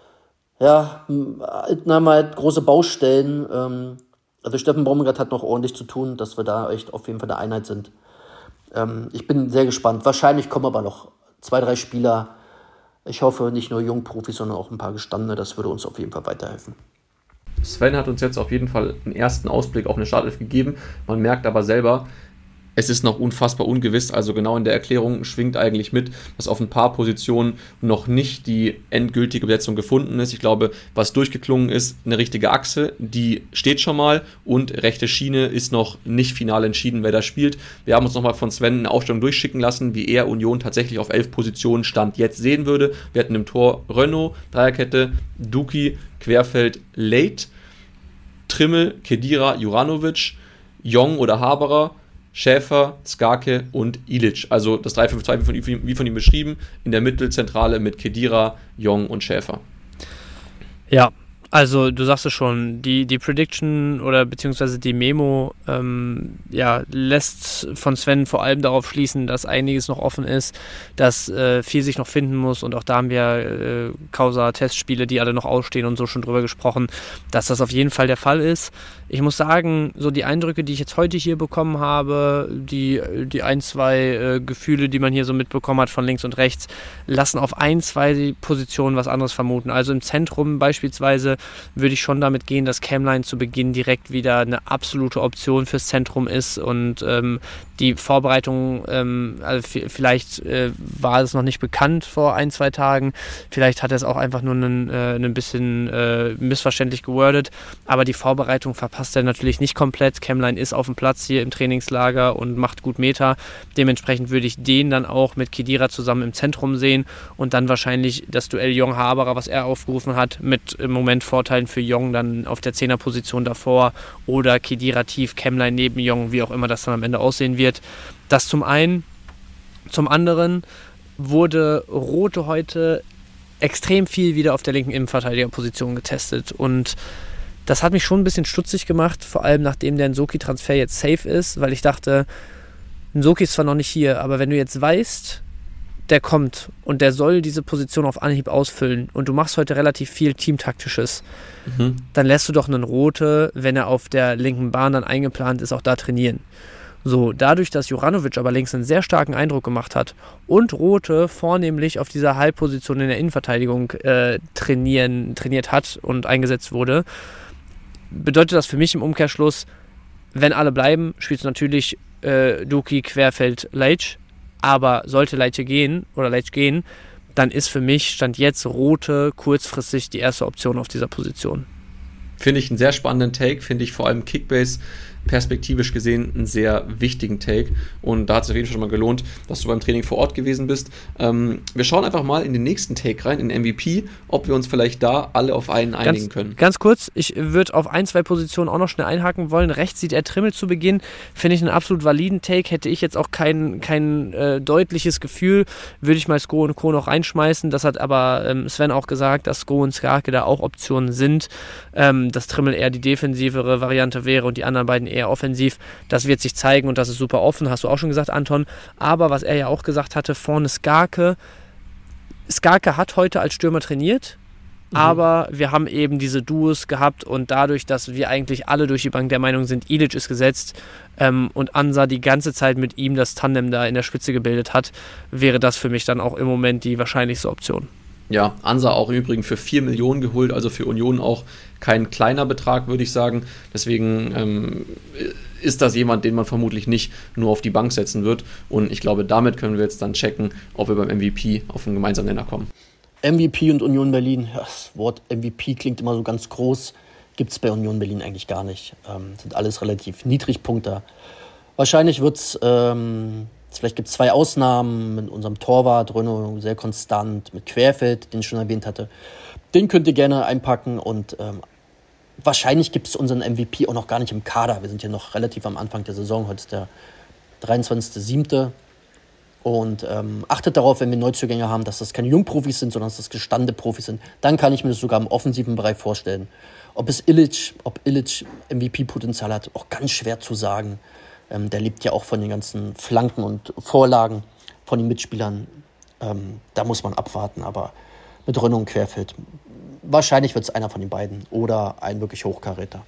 ja, hinten haben wir halt große Baustellen. Ähm, also Steffen Baumgart hat noch ordentlich zu tun, dass wir da echt auf jeden Fall eine Einheit sind. Ähm, ich bin sehr gespannt. Wahrscheinlich kommen aber noch zwei, drei Spieler. Ich hoffe, nicht nur Jungprofis, sondern auch ein paar Gestandene. Das würde uns auf jeden Fall weiterhelfen. Sven hat uns jetzt auf jeden Fall einen ersten Ausblick auf eine Startelf gegeben. Man merkt aber selber, es ist noch unfassbar ungewiss, also genau in der Erklärung schwingt eigentlich mit, dass auf ein paar Positionen noch nicht die endgültige Besetzung gefunden ist. Ich glaube, was durchgeklungen ist, eine richtige Achse, die steht schon mal und rechte Schiene ist noch nicht final entschieden, wer da spielt. Wir haben uns nochmal von Sven eine Aufstellung durchschicken lassen, wie er Union tatsächlich auf elf Positionen Stand jetzt sehen würde. Wir hatten im Tor Renault, Dreierkette, Duki, Querfeld, Late, Trimmel, Kedira, Juranovic, Jong oder Haberer, Schäfer, Skarke und Illich. Also das drei fünf zwei wie von, wie von ihm beschrieben, in der Mittelzentrale mit Kedira, Jong und Schäfer. Ja, also du sagst es schon, die, die Prediction oder beziehungsweise die Memo ähm, ja, lässt von Sven vor allem darauf schließen, dass einiges noch offen ist, dass äh, viel sich noch finden muss und auch da haben wir äh, Causa-Testspiele, die alle noch ausstehen und so schon drüber gesprochen, dass das auf jeden Fall der Fall ist. Ich muss sagen, so die Eindrücke, die ich jetzt heute hier bekommen habe, die, die ein, zwei äh, Gefühle, die man hier so mitbekommen hat von links und rechts, lassen auf ein, zwei Positionen was anderes vermuten. Also im Zentrum beispielsweise würde ich schon damit gehen, dass Camline zu Beginn direkt wieder eine absolute Option fürs Zentrum ist und ähm, die Vorbereitung, ähm, also f- vielleicht äh, war es noch nicht bekannt vor ein, zwei Tagen, vielleicht hat er es auch einfach nur ein, äh, ein bisschen äh, missverständlich gewordet, aber die Vorbereitung verpasst er natürlich nicht komplett. Camline ist auf dem Platz hier im Trainingslager und macht gut Meter, dementsprechend würde ich den dann auch mit Kedira zusammen im Zentrum sehen und dann wahrscheinlich das Duell Jong-Haberer, was er aufgerufen hat, mit im Moment Vorteilen für Jong dann auf der Zehnerposition davor oder Kedira tief, Camline neben Jong, wie auch immer das dann am Ende aussehen wird. Das zum einen. Zum anderen wurde Rothe heute extrem viel wieder auf der linken Innenverteidigerposition getestet und das hat mich schon ein bisschen stutzig gemacht, vor allem nachdem der Nsoki-Transfer jetzt safe ist, weil ich dachte, Nsoki ist zwar noch nicht hier, aber wenn du jetzt weißt, der kommt und der soll diese Position auf Anhieb ausfüllen und du machst heute relativ viel Teamtaktisches, mhm. dann lässt du doch einen Rothe, wenn er auf der linken Bahn dann eingeplant ist, auch da trainieren. So, dadurch, dass Juranovic aber links einen sehr starken Eindruck gemacht hat und Rothe vornehmlich auf dieser Halbposition in der Innenverteidigung äh, trainieren, trainiert hat und eingesetzt wurde, bedeutet das für mich im Umkehrschluss, wenn alle bleiben, spielst du natürlich äh, Duki, Querfeld, Leitsch, aber sollte Leitsch gehen oder Leitsch gehen, dann ist für mich Stand jetzt Rothe kurzfristig die erste Option auf dieser Position. Finde ich einen sehr spannenden Take, finde ich vor allem Kickbase perspektivisch gesehen einen sehr wichtigen Take und da hat es auf jeden Fall schon mal gelohnt, dass du beim Training vor Ort gewesen bist. Ähm, wir schauen einfach mal in den nächsten Take rein, in den M V P, ob wir uns vielleicht da alle auf einen ganz, einigen können. Ganz kurz, ich würde auf ein, zwei Positionen auch noch schnell einhaken wollen. Rechts sieht er Trimmel zu Beginn, finde ich einen absolut validen Take, hätte ich jetzt auch kein, kein äh, deutliches Gefühl, würde ich mal Sko und Co. noch reinschmeißen, das hat aber ähm, Sven auch gesagt, dass Sko und Skarke da auch Optionen sind, ähm, dass Trimmel eher die defensivere Variante wäre und die anderen beiden eher offensiv, das wird sich zeigen und das ist super offen, hast du auch schon gesagt, Anton, aber was er ja auch gesagt hatte, vorne Skarke, Skarke hat heute als Stürmer trainiert, mhm. aber wir haben eben diese Duos gehabt und dadurch, dass wir eigentlich alle durch die Bank der Meinung sind, Illich ist gesetzt ähm, und Ansa die ganze Zeit mit ihm das Tandem da in der Spitze gebildet hat, wäre das für mich dann auch im Moment die wahrscheinlichste Option. Ja, Ansa auch im Übrigen für vier Millionen geholt, also für Union auch kein kleiner Betrag, würde ich sagen. Deswegen ähm, ist das jemand, den man vermutlich nicht nur auf die Bank setzen wird. Und ich glaube, damit können wir jetzt dann checken, ob wir beim M V P auf einen gemeinsamen Nenner kommen. M V P und Union Berlin, ja, das Wort M V P klingt immer so ganz groß, gibt es bei Union Berlin eigentlich gar nicht. Ähm, sind alles relativ Niedrigpunkter. Wahrscheinlich wird es, ähm, vielleicht gibt es zwei Ausnahmen mit unserem Torwart, Renaud sehr konstant, mit Querfeld, den ich schon erwähnt hatte. Den könnt ihr gerne einpacken und ähm, wahrscheinlich gibt es unseren M V P auch noch gar nicht im Kader. Wir sind ja noch relativ am Anfang der Saison, heute ist der dreiundzwanzigster siebter Und ähm, achtet darauf, wenn wir Neuzugänge haben, dass das keine Jungprofis sind, sondern dass das gestandene Profis sind. Dann kann ich mir das sogar im offensiven Bereich vorstellen. Ob es Illich, ob Illich M V P-Potenzial hat, auch ganz schwer zu sagen. Ähm, der lebt ja auch von den ganzen Flanken und Vorlagen von den Mitspielern. Ähm, da muss man abwarten, aber mit Renaud und Querfeld, wahrscheinlich wird es einer von den beiden oder ein wirklich Hochkaräter.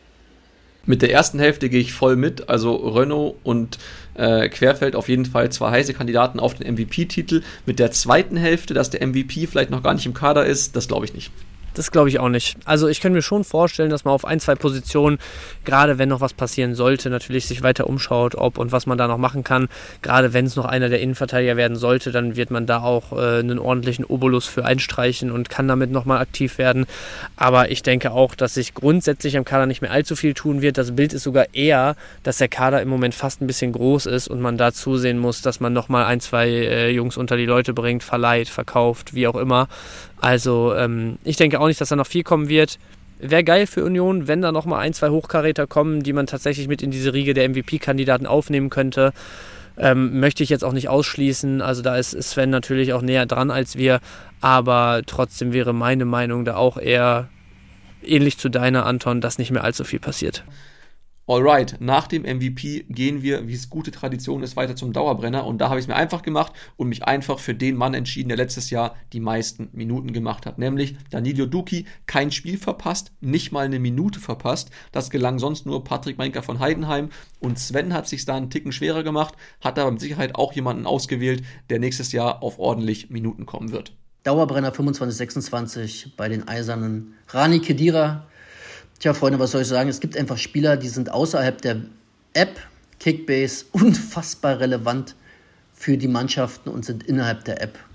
Mit der ersten Hälfte gehe ich voll mit, also Renaud und äh, Querfeld auf jeden Fall zwei heiße Kandidaten auf den M V P-Titel. Mit der zweiten Hälfte, dass der M V P vielleicht noch gar nicht im Kader ist, das glaube ich nicht. Das glaube ich auch nicht. Also ich könnte mir schon vorstellen, dass man auf ein, zwei Positionen, gerade wenn noch was passieren sollte, natürlich sich weiter umschaut, ob und was man da noch machen kann. Gerade wenn es noch einer der Innenverteidiger werden sollte, dann wird man da auch äh, einen ordentlichen Obolus für einstreichen und kann damit nochmal aktiv werden. Aber ich denke auch, dass sich grundsätzlich am Kader nicht mehr allzu viel tun wird. Das Bild ist sogar eher, dass der Kader im Moment fast ein bisschen groß ist und man da zusehen muss, dass man nochmal ein, zwei äh, Jungs unter die Leute bringt, verleiht, verkauft, wie auch immer. Also ähm, ich denke auch nicht, dass da noch viel kommen wird. Wäre geil für Union, wenn da nochmal ein, zwei Hochkaräter kommen, die man tatsächlich mit in diese Riege der M V P-Kandidaten aufnehmen könnte. Ähm, möchte ich jetzt auch nicht ausschließen. Also da ist Sven natürlich auch näher dran als wir. Aber trotzdem wäre meine Meinung da auch eher ähnlich zu deiner, Anton, dass nicht mehr allzu viel passiert. Alright, nach dem M V P gehen wir, wie es gute Tradition ist, weiter zum Dauerbrenner. Und da habe ich es mir einfach gemacht und mich einfach für den Mann entschieden, der letztes Jahr die meisten Minuten gemacht hat. Nämlich Danilo Duki, kein Spiel verpasst, nicht mal eine Minute verpasst. Das gelang sonst nur Patrick Meinker von Heidenheim. Und Sven hat sich da einen Ticken schwerer gemacht, hat aber mit Sicherheit auch jemanden ausgewählt, der nächstes Jahr auf ordentlich Minuten kommen wird. Dauerbrenner fünfundzwanzig sechsundzwanzig bei den Eisernen. Rani Khedira. Tja, Freunde, was soll ich sagen? Es gibt einfach Spieler, die sind außerhalb der App, Kickbase, unfassbar relevant für die Mannschaften und sind innerhalb der App.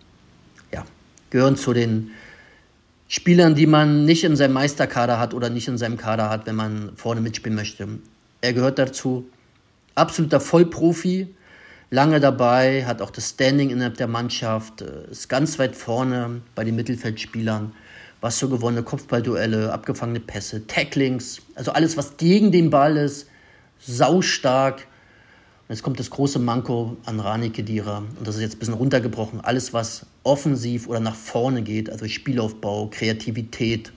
Ja, gehören zu den Spielern, die man nicht in seinem Meisterkader hat oder nicht in seinem Kader hat, wenn man vorne mitspielen möchte. Er gehört dazu. Absoluter Vollprofi, lange dabei, hat auch das Standing innerhalb der Mannschaft, ist ganz weit vorne bei den Mittelfeldspielern. Was für gewonnene Kopfballduelle, abgefangene Pässe, Tacklings, also alles, was gegen den Ball ist, saustark. Und jetzt kommt das große Manko an Rani Khedira. Und das ist jetzt ein bisschen runtergebrochen. Alles, was offensiv oder nach vorne geht, also Spielaufbau, Kreativität.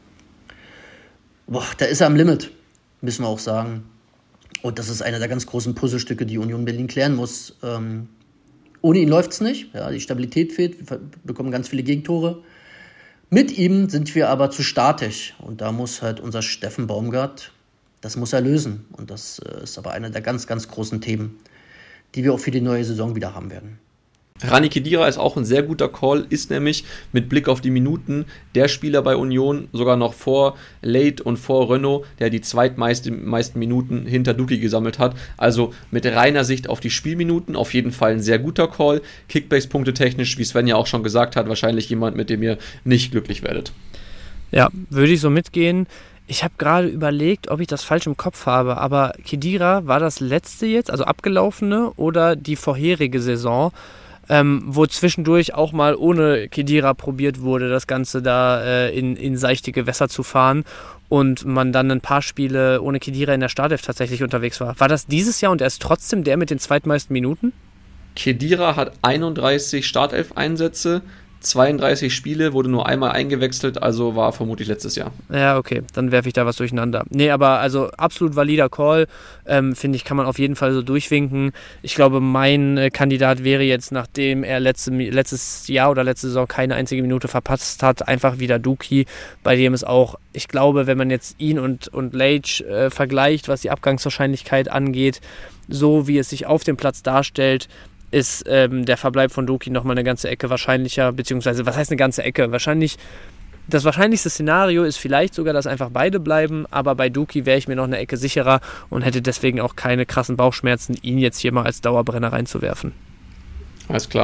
Boah, da ist er am Limit, müssen wir auch sagen. Und das ist einer der ganz großen Puzzlestücke, die Union Berlin klären muss. Ähm, ohne ihn läuft es nicht. Ja, die Stabilität fehlt. Wir bekommen ganz viele Gegentore. Mit ihm sind wir aber zu statisch und da muss halt unser Steffen Baumgart, das muss er lösen. Und das ist aber einer der ganz, ganz großen Themen, die wir auch für die neue Saison wieder haben werden. Rani Khedira ist auch ein sehr guter Call, ist nämlich mit Blick auf die Minuten der Spieler bei Union, sogar noch vor Late und vor Renaud, der die zweitmeisten meisten Minuten hinter Duki gesammelt hat. Also mit reiner Sicht auf die Spielminuten auf jeden Fall ein sehr guter Call. Kickbase-Punkte technisch, wie Sven ja auch schon gesagt hat, wahrscheinlich jemand, mit dem ihr nicht glücklich werdet. Ja, würde ich so mitgehen. Ich habe gerade überlegt, ob ich das falsch im Kopf habe, aber Khedira, war das letzte jetzt, also abgelaufene oder die vorherige Saison? Ähm, wo zwischendurch auch mal ohne Khedira probiert wurde, das Ganze da äh, in, in seichte Gewässer zu fahren und man dann ein paar Spiele ohne Khedira in der Startelf tatsächlich unterwegs war. War das dieses Jahr und er ist trotzdem der mit den zweitmeisten Minuten? Khedira hat einunddreißig Startelf-Einsätze, zweiunddreißig Spiele, wurde nur einmal eingewechselt, also war vermutlich letztes Jahr. Ja, okay, dann werfe ich da was durcheinander. Nee, aber also absolut valider Call, ähm, finde ich, kann man auf jeden Fall so durchwinken. Ich glaube, mein äh, Kandidat wäre jetzt, nachdem er letzte, letztes Jahr oder letzte Saison keine einzige Minute verpasst hat, einfach wieder Duki, bei dem es auch, ich glaube, wenn man jetzt ihn und, und Leitch äh, vergleicht, was die Abgangswahrscheinlichkeit angeht, so wie es sich auf dem Platz darstellt, ist ähm, der Verbleib von Duki nochmal eine ganze Ecke wahrscheinlicher, beziehungsweise, was heißt eine ganze Ecke? Wahrscheinlich, das wahrscheinlichste Szenario ist vielleicht sogar, dass einfach beide bleiben, aber bei Duki wäre ich mir noch eine Ecke sicherer und hätte deswegen auch keine krassen Bauchschmerzen, ihn jetzt hier mal als Dauerbrenner reinzuwerfen. Alles klar.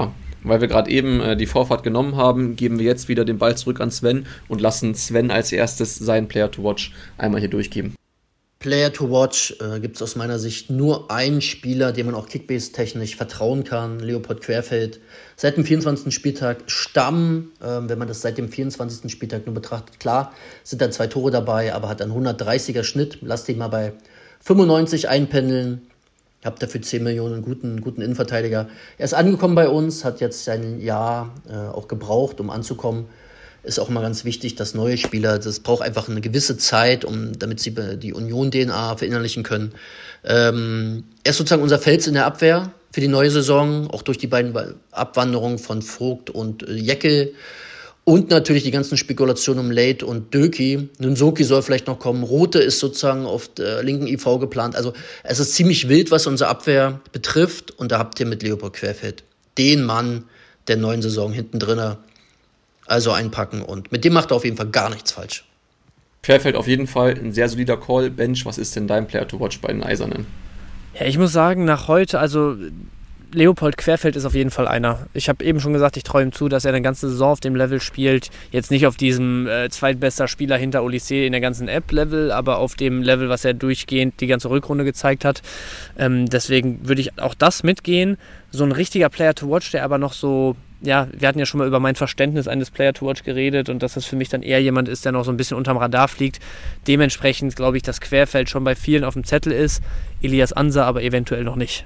weil wir gerade eben äh, die Vorfahrt genommen haben, geben wir jetzt wieder den Ball zurück an Sven und lassen Sven als erstes seinen Player to Watch einmal hier durchgeben. Player to Watch äh, gibt es aus meiner Sicht nur einen Spieler, dem man auch Kickbase-technisch vertrauen kann, Leopold Querfeld. Seit dem vierundzwanzigsten Spieltag Stamm, äh, wenn man das seit dem vierundzwanzigsten Spieltag nur betrachtet. Klar, sind da zwei Tore dabei, aber hat einen hundertdreißiger Schnitt. Lasst ihn mal bei fünfundneunzig einpendeln. Habt dafür zehn Millionen guten, guten Innenverteidiger. Er ist angekommen bei uns, hat jetzt sein Jahr äh, auch gebraucht, um anzukommen. Ist auch immer ganz wichtig, dass neue Spieler, das braucht einfach eine gewisse Zeit, um, damit sie die Union-D N A verinnerlichen können. Ähm, er ist sozusagen unser Fels in der Abwehr für die neue Saison, auch durch die beiden Abwanderungen von Vogt und äh, Jeckel. Und natürlich die ganzen Spekulationen um Late und Döki. Nunsoki soll vielleicht noch kommen. Rote ist sozusagen auf der linken I V geplant. Also es ist ziemlich wild, was unsere Abwehr betrifft. Und da habt ihr mit Leopold Querfeld den Mann der neuen Saison hinten drinne. Also einpacken und mit dem macht er auf jeden Fall gar nichts falsch. Querfeld auf jeden Fall ein sehr solider Call. Bench, was ist denn dein Player to Watch bei den Eisernen? Ja, ich muss sagen, nach heute, also Leopold Querfeld ist auf jeden Fall einer. Ich habe eben schon gesagt, ich traue ihm zu, dass er eine ganze Saison auf dem Level spielt. Jetzt nicht auf diesem äh, zweitbester Spieler hinter Olysee in der ganzen App-Level, aber auf dem Level, was er durchgehend die ganze Rückrunde gezeigt hat. Ähm, deswegen würde ich auch das mitgehen. So ein richtiger Player to Watch, der aber noch so, ja, wir hatten ja schon mal über mein Verständnis eines Player to Watch geredet und dass das für mich dann eher jemand ist, der noch so ein bisschen unterm Radar fliegt. Dementsprechend glaube ich, dass Querfeld schon bei vielen auf dem Zettel ist, Elias Ansa aber eventuell noch nicht.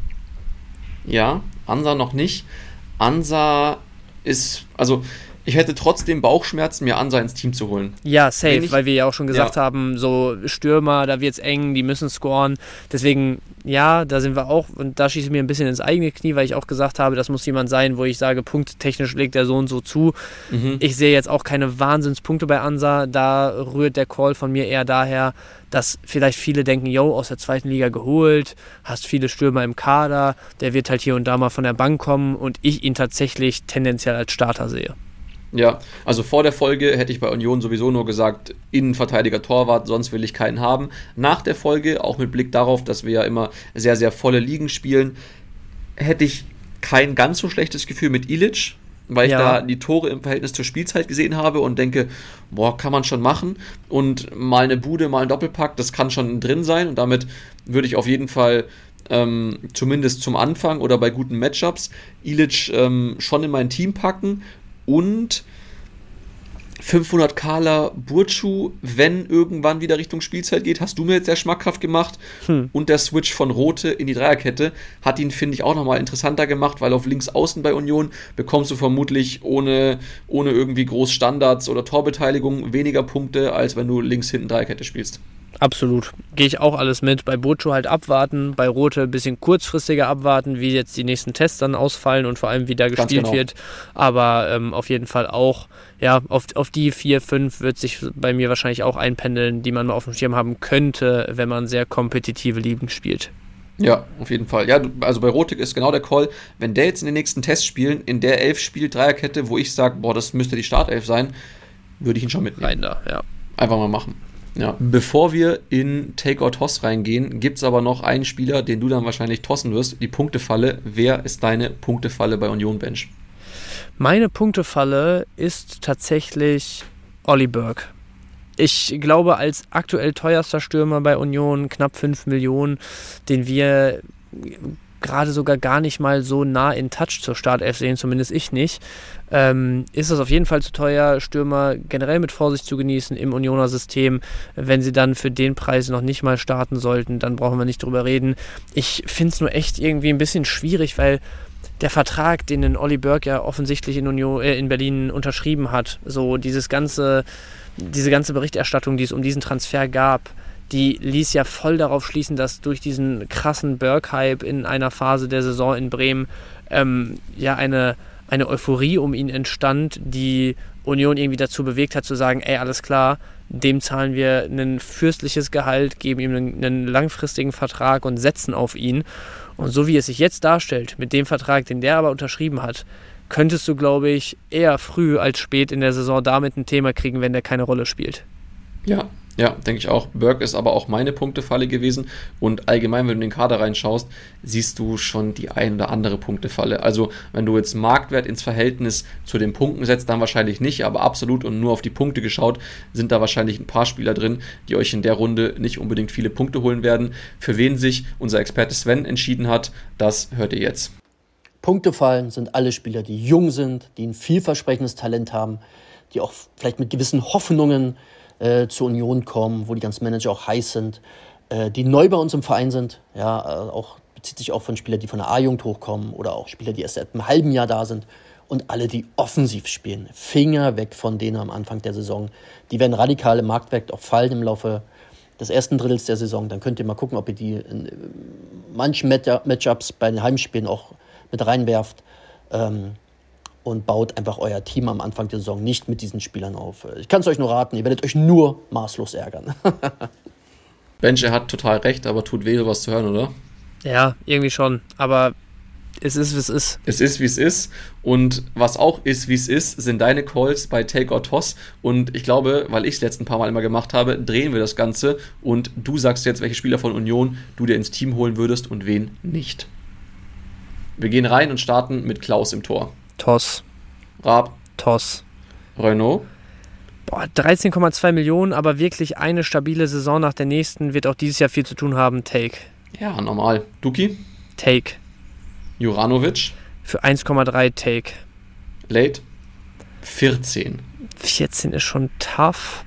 Ja, Ansa noch nicht. Ansa ist, also ich hätte trotzdem Bauchschmerzen, mir Ansa ins Team zu holen. Ja, safe, ich, weil wir ja auch schon gesagt ja. haben, so Stürmer, da wird's eng, die müssen scoren. Deswegen, ja, da sind wir auch, und da schieße ich mir ein bisschen ins eigene Knie, weil ich auch gesagt habe, das muss jemand sein, wo ich sage, punkttechnisch legt der so und so zu. Mhm. Ich sehe jetzt auch keine Wahnsinnspunkte bei Ansa, da rührt der Call von mir eher daher, dass vielleicht viele denken, yo, aus der zweiten Liga geholt, hast viele Stürmer im Kader, der wird halt hier und da mal von der Bank kommen und ich ihn tatsächlich tendenziell als Starter sehe. Ja, also vor der Folge hätte ich bei Union sowieso nur gesagt, Innenverteidiger, Torwart, sonst will ich keinen haben. Nach der Folge, auch mit Blick darauf, dass wir ja immer sehr, sehr volle Ligen spielen, hätte ich kein ganz so schlechtes Gefühl mit Ilic, weil ich ja. da die Tore im Verhältnis zur Spielzeit gesehen habe und denke, boah, kann man schon machen. Und mal eine Bude, mal ein Doppelpack, das kann schon drin sein. Und damit würde ich auf jeden Fall ähm, zumindest zum Anfang oder bei guten Matchups Ilic ähm, schon in mein Team packen. Und fünfhundert Kala Burcu, wenn irgendwann wieder Richtung Spielzeit geht, hast du mir jetzt sehr schmackhaft gemacht. Hm. Und der Switch von Rote in die Dreierkette hat ihn, finde ich, auch nochmal interessanter gemacht, weil auf links außen bei Union bekommst du vermutlich ohne, ohne irgendwie groß Standards oder Torbeteiligung weniger Punkte, als wenn du links hinten Dreierkette spielst. Absolut. Gehe ich auch alles mit. Bei Burcu halt abwarten, bei Rote ein bisschen kurzfristiger abwarten, wie jetzt die nächsten Tests dann ausfallen und vor allem wie da gespielt genau. wird. Aber ähm, auf jeden Fall auch, ja, auf, auf die vier, fünf wird sich bei mir wahrscheinlich auch einpendeln, die man mal auf dem Schirm haben könnte, wenn man sehr kompetitive Ligen spielt. Ja, auf jeden Fall. Ja, also bei Rotik ist genau der Call, wenn der jetzt in den nächsten Testspielen in der Elf spielt, Dreierkette, wo ich sage, boah, das müsste die Startelf sein, würde ich ihn schon mitnehmen. Rein da, ja. Einfach mal machen. Ja. Bevor wir in Take-or-Toss reingehen, gibt es aber noch einen Spieler, den du dann wahrscheinlich tossen wirst, die Punktefalle. Wer ist deine Punktefalle bei Union Bench? Meine Punktefalle ist tatsächlich Olli Burke. Ich glaube, als aktuell teuerster Stürmer bei Union, knapp fünf Millionen, den wir gerade sogar gar nicht mal so nah in Touch zur Startelf sehen, zumindest ich nicht, ähm, ist das auf jeden Fall zu teuer, Stürmer generell mit Vorsicht zu genießen im Unioner System. Wenn sie dann für den Preis noch nicht mal starten sollten, dann brauchen wir nicht drüber reden. Ich finde es nur echt irgendwie ein bisschen schwierig, weil der Vertrag, den den Olli Burke ja offensichtlich in, Union, äh, in Berlin unterschrieben hat, so dieses ganze, diese ganze Berichterstattung, die es um diesen Transfer gab, die ließ ja voll darauf schließen, dass durch diesen krassen Burke-Hype in einer Phase der Saison in Bremen ähm, ja eine, eine Euphorie um ihn entstand, die Union irgendwie dazu bewegt hat zu sagen, ey, alles klar, dem zahlen wir ein fürstliches Gehalt, geben ihm einen, einen langfristigen Vertrag und setzen auf ihn. Und so wie es sich jetzt darstellt, mit dem Vertrag, den der aber unterschrieben hat, könntest du, glaube ich, eher früh als spät in der Saison damit ein Thema kriegen, wenn der keine Rolle spielt. Ja, Ja, denke ich auch. Burke ist aber auch meine Punktefalle gewesen und allgemein, wenn du in den Kader reinschaust, siehst du schon die ein oder andere Punktefalle. Also wenn du jetzt Marktwert ins Verhältnis zu den Punkten setzt, dann wahrscheinlich nicht, aber absolut und nur auf die Punkte geschaut, sind da wahrscheinlich ein paar Spieler drin, die euch in der Runde nicht unbedingt viele Punkte holen werden. Für wen sich unser Experte Sven entschieden hat, das hört ihr jetzt. Punktefallen sind alle Spieler, die jung sind, die ein vielversprechendes Talent haben, die auch vielleicht mit gewissen Hoffnungen Äh, zur Union kommen, wo die ganzen Manager auch heiß sind, äh, die neu bei uns im Verein sind, ja, äh, auch, bezieht sich auch von Spielern, die von der A-Jugend hochkommen oder auch Spieler, die erst seit einem halben Jahr da sind und alle, die offensiv spielen. Finger weg von denen am Anfang der Saison. Die werden radikal im Marktwert auch fallen im Laufe des ersten Drittels der Saison. Dann könnt ihr mal gucken, ob ihr die in manchen Matchups bei den Heimspielen auch mit reinwerft. Ähm, und baut einfach euer Team am Anfang der Saison nicht mit diesen Spielern auf. Ich kann es euch nur raten, ihr werdet euch nur maßlos ärgern. Bench, er hat total recht, aber tut weh, sowas zu hören, oder? Ja, irgendwie schon, aber es ist, wie es ist. Es ist, wie es ist und was auch ist, wie es ist, sind deine Calls bei Take or Toss und ich glaube, weil ich es letzten paar Mal immer gemacht habe, drehen wir das Ganze und du sagst jetzt, welche Spieler von Union du dir ins Team holen würdest und wen nicht. Wir gehen rein und starten mit Klaus im Tor. Toss. Raab. Toss. Renault. Boah, dreizehn Komma zwei Millionen, aber wirklich eine stabile Saison nach der nächsten, wird auch dieses Jahr viel zu tun haben. Take. Ja, normal. Duki. Take. Juranovic. Für eins Komma drei Take. Late. vierzehn. vierzehn ist schon tough.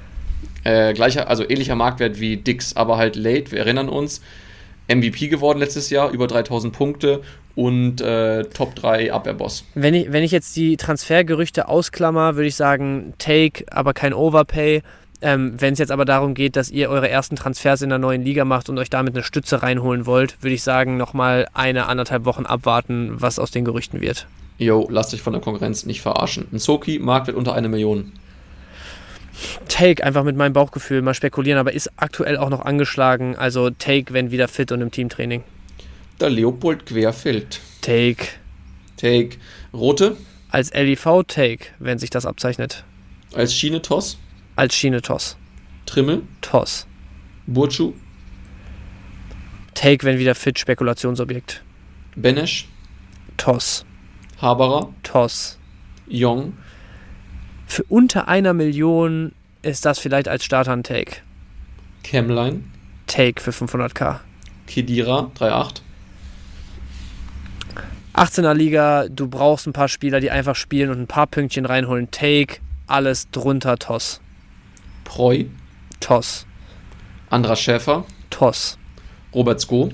Äh, gleicher, also ähnlicher Marktwert wie Dix, aber halt Late, wir erinnern uns. M V P geworden letztes Jahr, über dreitausend Punkte und äh, Top drei Abwehrboss. Wenn ich, wenn ich jetzt die Transfergerüchte ausklammer, würde ich sagen Take, aber kein Overpay. Ähm, wenn es jetzt aber darum geht, dass ihr eure ersten Transfers in der neuen Liga macht und euch damit eine Stütze reinholen wollt, würde ich sagen, nochmal eine, anderthalb Wochen abwarten, was aus den Gerüchten wird. Jo, lasst euch von der Konkurrenz nicht verarschen. Ein Soki, Marktwert unter eine Million. Take, einfach mit meinem Bauchgefühl mal spekulieren, aber ist aktuell auch noch angeschlagen. Also Take, wenn wieder fit und im Teamtraining. Der Leopold Querfeld. Take. Take. Rote. Als L I V Take, wenn sich das abzeichnet. Als Schiene Toss. Als Schiene Toss. Trimmel. Toss. Burcu. Take, wenn wieder fit, Spekulationsobjekt. Benesch. Toss. Haberer. Toss. Jong. Für unter einer Million ist das vielleicht als Starter ein Take. Kämmlein. Take für fünfhunderttausend. Kedira, drei Komma acht. achtzehner Liga, du brauchst ein paar Spieler, die einfach spielen und ein paar Pünktchen reinholen. Take, alles drunter, Toss. Preu. Toss. Andras Schäfer. Toss. Robert Sko.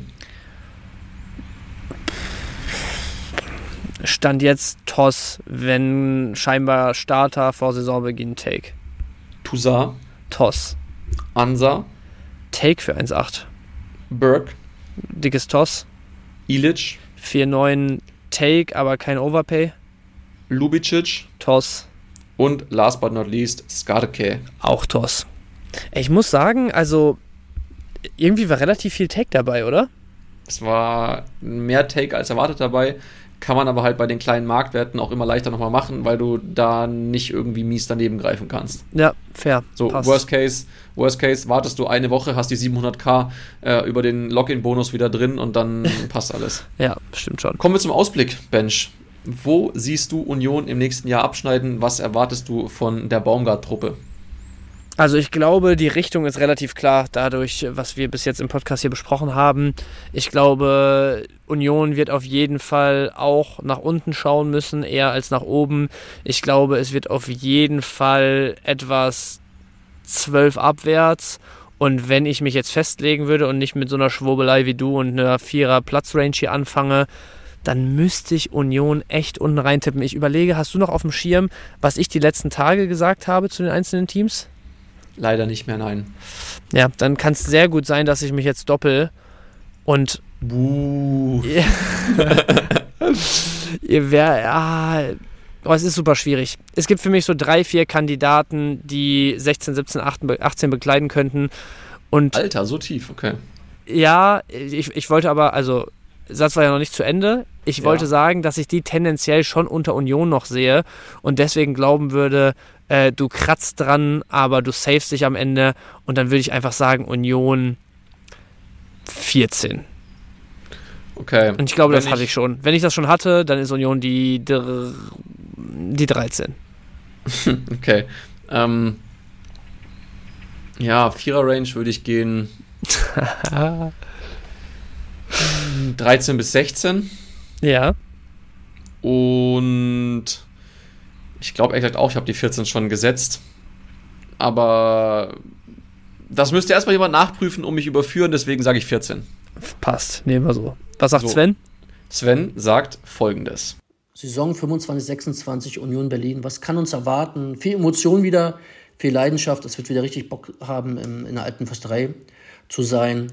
Stand jetzt Toss, wenn scheinbar Starter vor Saisonbeginn Take. Toussaint. Toss. Ansa. Take für eins Komma acht. Burke. Dickes Toss. Ilic. vier Komma neun Take, aber kein Overpay. Lubicic. Toss. Und last but not least Skarke. Auch Toss. Ich muss sagen, also irgendwie war relativ viel Take dabei, oder? Es war mehr Take als erwartet dabei. Kann man aber halt bei den kleinen Marktwerten auch immer leichter nochmal machen, weil du da nicht irgendwie mies daneben greifen kannst. Ja, fair. So, passt. Worst Case, Worst Case, wartest du eine Woche, hast die siebenhunderttausend äh, über den Login-Bonus wieder drin und dann passt alles. Ja, stimmt schon. Kommen wir zum Ausblick, Bench. Wo siehst du Union im nächsten Jahr abschneiden? Was erwartest du von der Baumgart-Truppe? Also ich glaube, die Richtung ist relativ klar, dadurch, was wir bis jetzt im Podcast hier besprochen haben. Ich glaube, Union wird auf jeden Fall auch nach unten schauen müssen, eher als nach oben. Ich glaube, es wird auf jeden Fall etwas zwölf abwärts. Und wenn ich mich jetzt festlegen würde und nicht mit so einer Schwurbelei wie du und einer Vierer Platzrange hier anfange, dann müsste ich Union echt unten reintippen. Ich überlege, hast du noch auf dem Schirm, was ich die letzten Tage gesagt habe zu den einzelnen Teams? Leider nicht mehr, nein. Ja, dann kann es sehr gut sein, dass ich mich jetzt doppel und Buh. ihr wäre, ja, oh, es ist super schwierig. Es gibt für mich so drei, vier Kandidaten, die sechzehn, siebzehn, achtzehn bekleiden könnten. Und Alter, so tief, okay. ja, ich, ich wollte aber, also, Satz war ja noch nicht zu Ende. Ich Ja. wollte sagen, dass ich die tendenziell schon unter Union noch sehe und deswegen glauben würde, Äh, du kratzt dran, aber du savest dich am Ende. Und dann würde ich einfach sagen, Union vierzehn. Okay. Und ich glaube, Wenn das hatte ich schon. Wenn ich das schon hatte, dann ist Union die, die dreizehn. Okay. Ähm, ja, Vierer-Range würde ich gehen dreizehn bis sechzehn. Ja. Und ich glaube ehrlich gesagt auch, ich habe die vierzehn schon gesetzt. Aber das müsste erstmal jemand nachprüfen und mich überführen, deswegen sage ich vierzehn. Passt, nehmen wir so. Was sagt So. Sven? Sven sagt Folgendes. Saison fünfundzwanzig sechsundzwanzig Union Berlin. Was kann uns erwarten? Viel Emotion wieder, viel Leidenschaft. Es wird wieder richtig Bock haben, in, in der alten Försterei zu sein.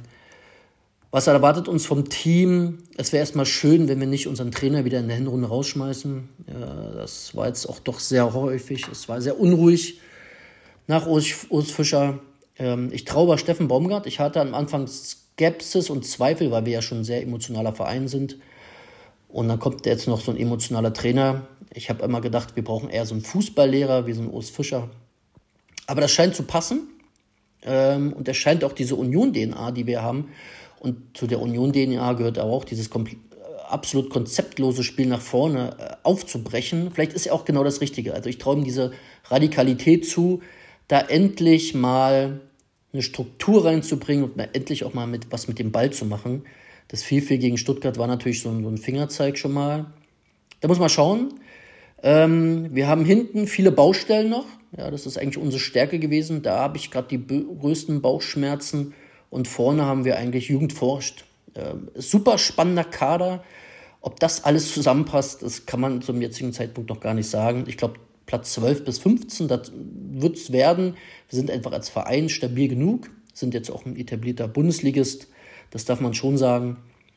Was erwartet uns vom Team? Es wäre erstmal schön, wenn wir nicht unseren Trainer wieder in der Hinrunde rausschmeißen. Ja, das war jetzt auch doch sehr häufig. Es war sehr unruhig nach Urs, Urs Fischer. Ähm, ich traue bei Steffen Baumgart. Ich hatte am Anfang Skepsis und Zweifel, weil wir ja schon ein sehr emotionaler Verein sind. Und dann kommt jetzt noch so ein emotionaler Trainer. Ich habe immer gedacht, wir brauchen eher so einen Fußballlehrer wie so einen Urs Fischer. Aber das scheint zu passen. Ähm, und er scheint auch diese Union-D N A, die wir haben. Und zu der Union-D N A gehört auch dieses kompl- absolut konzeptlose Spiel nach vorne äh, aufzubrechen. Vielleicht ist ja auch genau das Richtige. Also ich traue ihm diese Radikalität zu, da endlich mal eine Struktur reinzubringen und mal endlich auch mal mit was mit dem Ball zu machen. Das vier vier gegen Stuttgart war natürlich so ein, so ein Fingerzeig schon mal. Da muss man schauen. Ähm, wir haben hinten viele Baustellen noch. Ja, das ist eigentlich unsere Stärke gewesen. Da habe ich gerade die b- größten Bauchschmerzen. Und vorne haben wir eigentlich Jugend forscht. Ähm, super spannender Kader. Ob das alles zusammenpasst, das kann man zum jetzigen Zeitpunkt noch gar nicht sagen. Ich glaube, Platz zwölf bis fünfzehn, das wird es werden. Wir sind einfach als Verein stabil genug. Sind jetzt auch ein etablierter Bundesligist. Das darf man schon sagen.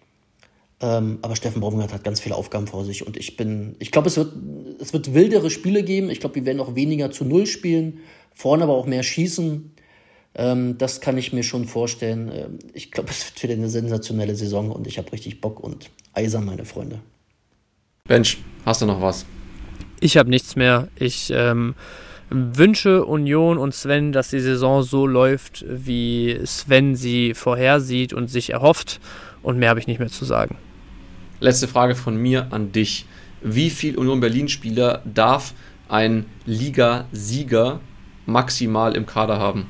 Ähm, aber Steffen Baumgart hat ganz viele Aufgaben vor sich. Und ich bin, ich glaube, es wird, es wird wildere Spiele geben. Ich glaube, wir werden auch weniger zu Null spielen. Vorne aber auch mehr schießen. Ähm, das kann ich mir schon vorstellen. Ähm, ich glaube, es wird wieder eine sensationelle Saison. Und ich habe richtig Bock und Eisern, meine Freunde. Bench, hast du noch was? Ich habe nichts mehr. Ich ähm, wünsche Union und Sven, dass die Saison so läuft, wie Sven sie vorhersieht und sich erhofft. Und mehr habe ich nicht mehr zu sagen. Letzte Frage von mir an dich. Wie viel Union Berlin-Spieler darf ein Liga-Sieger maximal im Kader haben?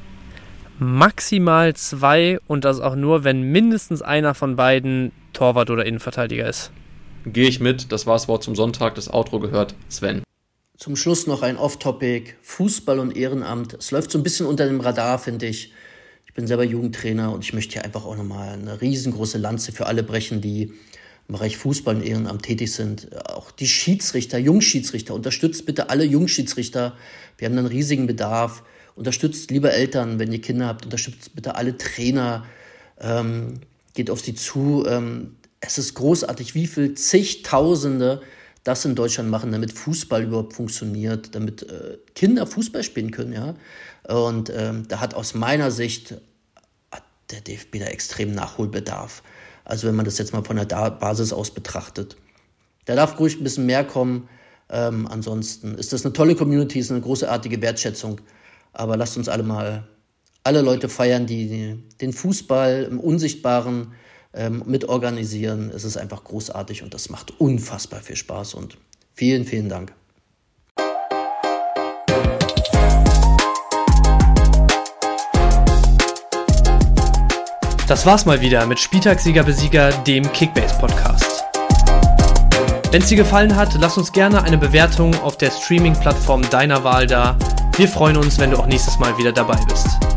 Maximal zwei und das auch nur, wenn mindestens einer von beiden Torwart oder Innenverteidiger ist. Gehe ich mit. Das war das Wort zum Sonntag. Das Outro gehört Sven. Zum Schluss noch ein Off-Topic. Fußball und Ehrenamt. Es läuft so ein bisschen unter dem Radar, finde ich. Ich bin selber Jugendtrainer und ich möchte hier einfach auch nochmal eine riesengroße Lanze für alle brechen, die im Bereich Fußball und Ehrenamt tätig sind. Auch die Schiedsrichter, Jungschiedsrichter. Unterstützt bitte alle Jungschiedsrichter. Wir haben einen riesigen Bedarf. Unterstützt, liebe Eltern, wenn ihr Kinder habt, unterstützt bitte alle Trainer. Ähm, geht auf sie zu. Ähm, es ist großartig, wie viel zigtausende das in Deutschland machen, damit Fußball überhaupt funktioniert, damit äh, Kinder Fußball spielen können, ja. Und ähm, da hat aus meiner Sicht hat der D F B da extrem Nachholbedarf. Also wenn man das jetzt mal von der da- Basis aus betrachtet. Da darf ruhig ein bisschen mehr kommen. Ähm, ansonsten ist das eine tolle Community, ist eine großartige Wertschätzung. Aber lasst uns alle mal, alle Leute feiern, die, die den Fußball im Unsichtbaren ähm, mitorganisieren. Es ist einfach großartig und das macht unfassbar viel Spaß. Und vielen, vielen Dank. Das war's mal wieder mit Spieltagssieger-Besieger, dem Kickbase-Podcast. Wenn es dir gefallen hat, lass uns gerne eine Bewertung auf der Streaming-Plattform deiner Wahl da. Wir freuen uns, wenn du auch nächstes Mal wieder dabei bist.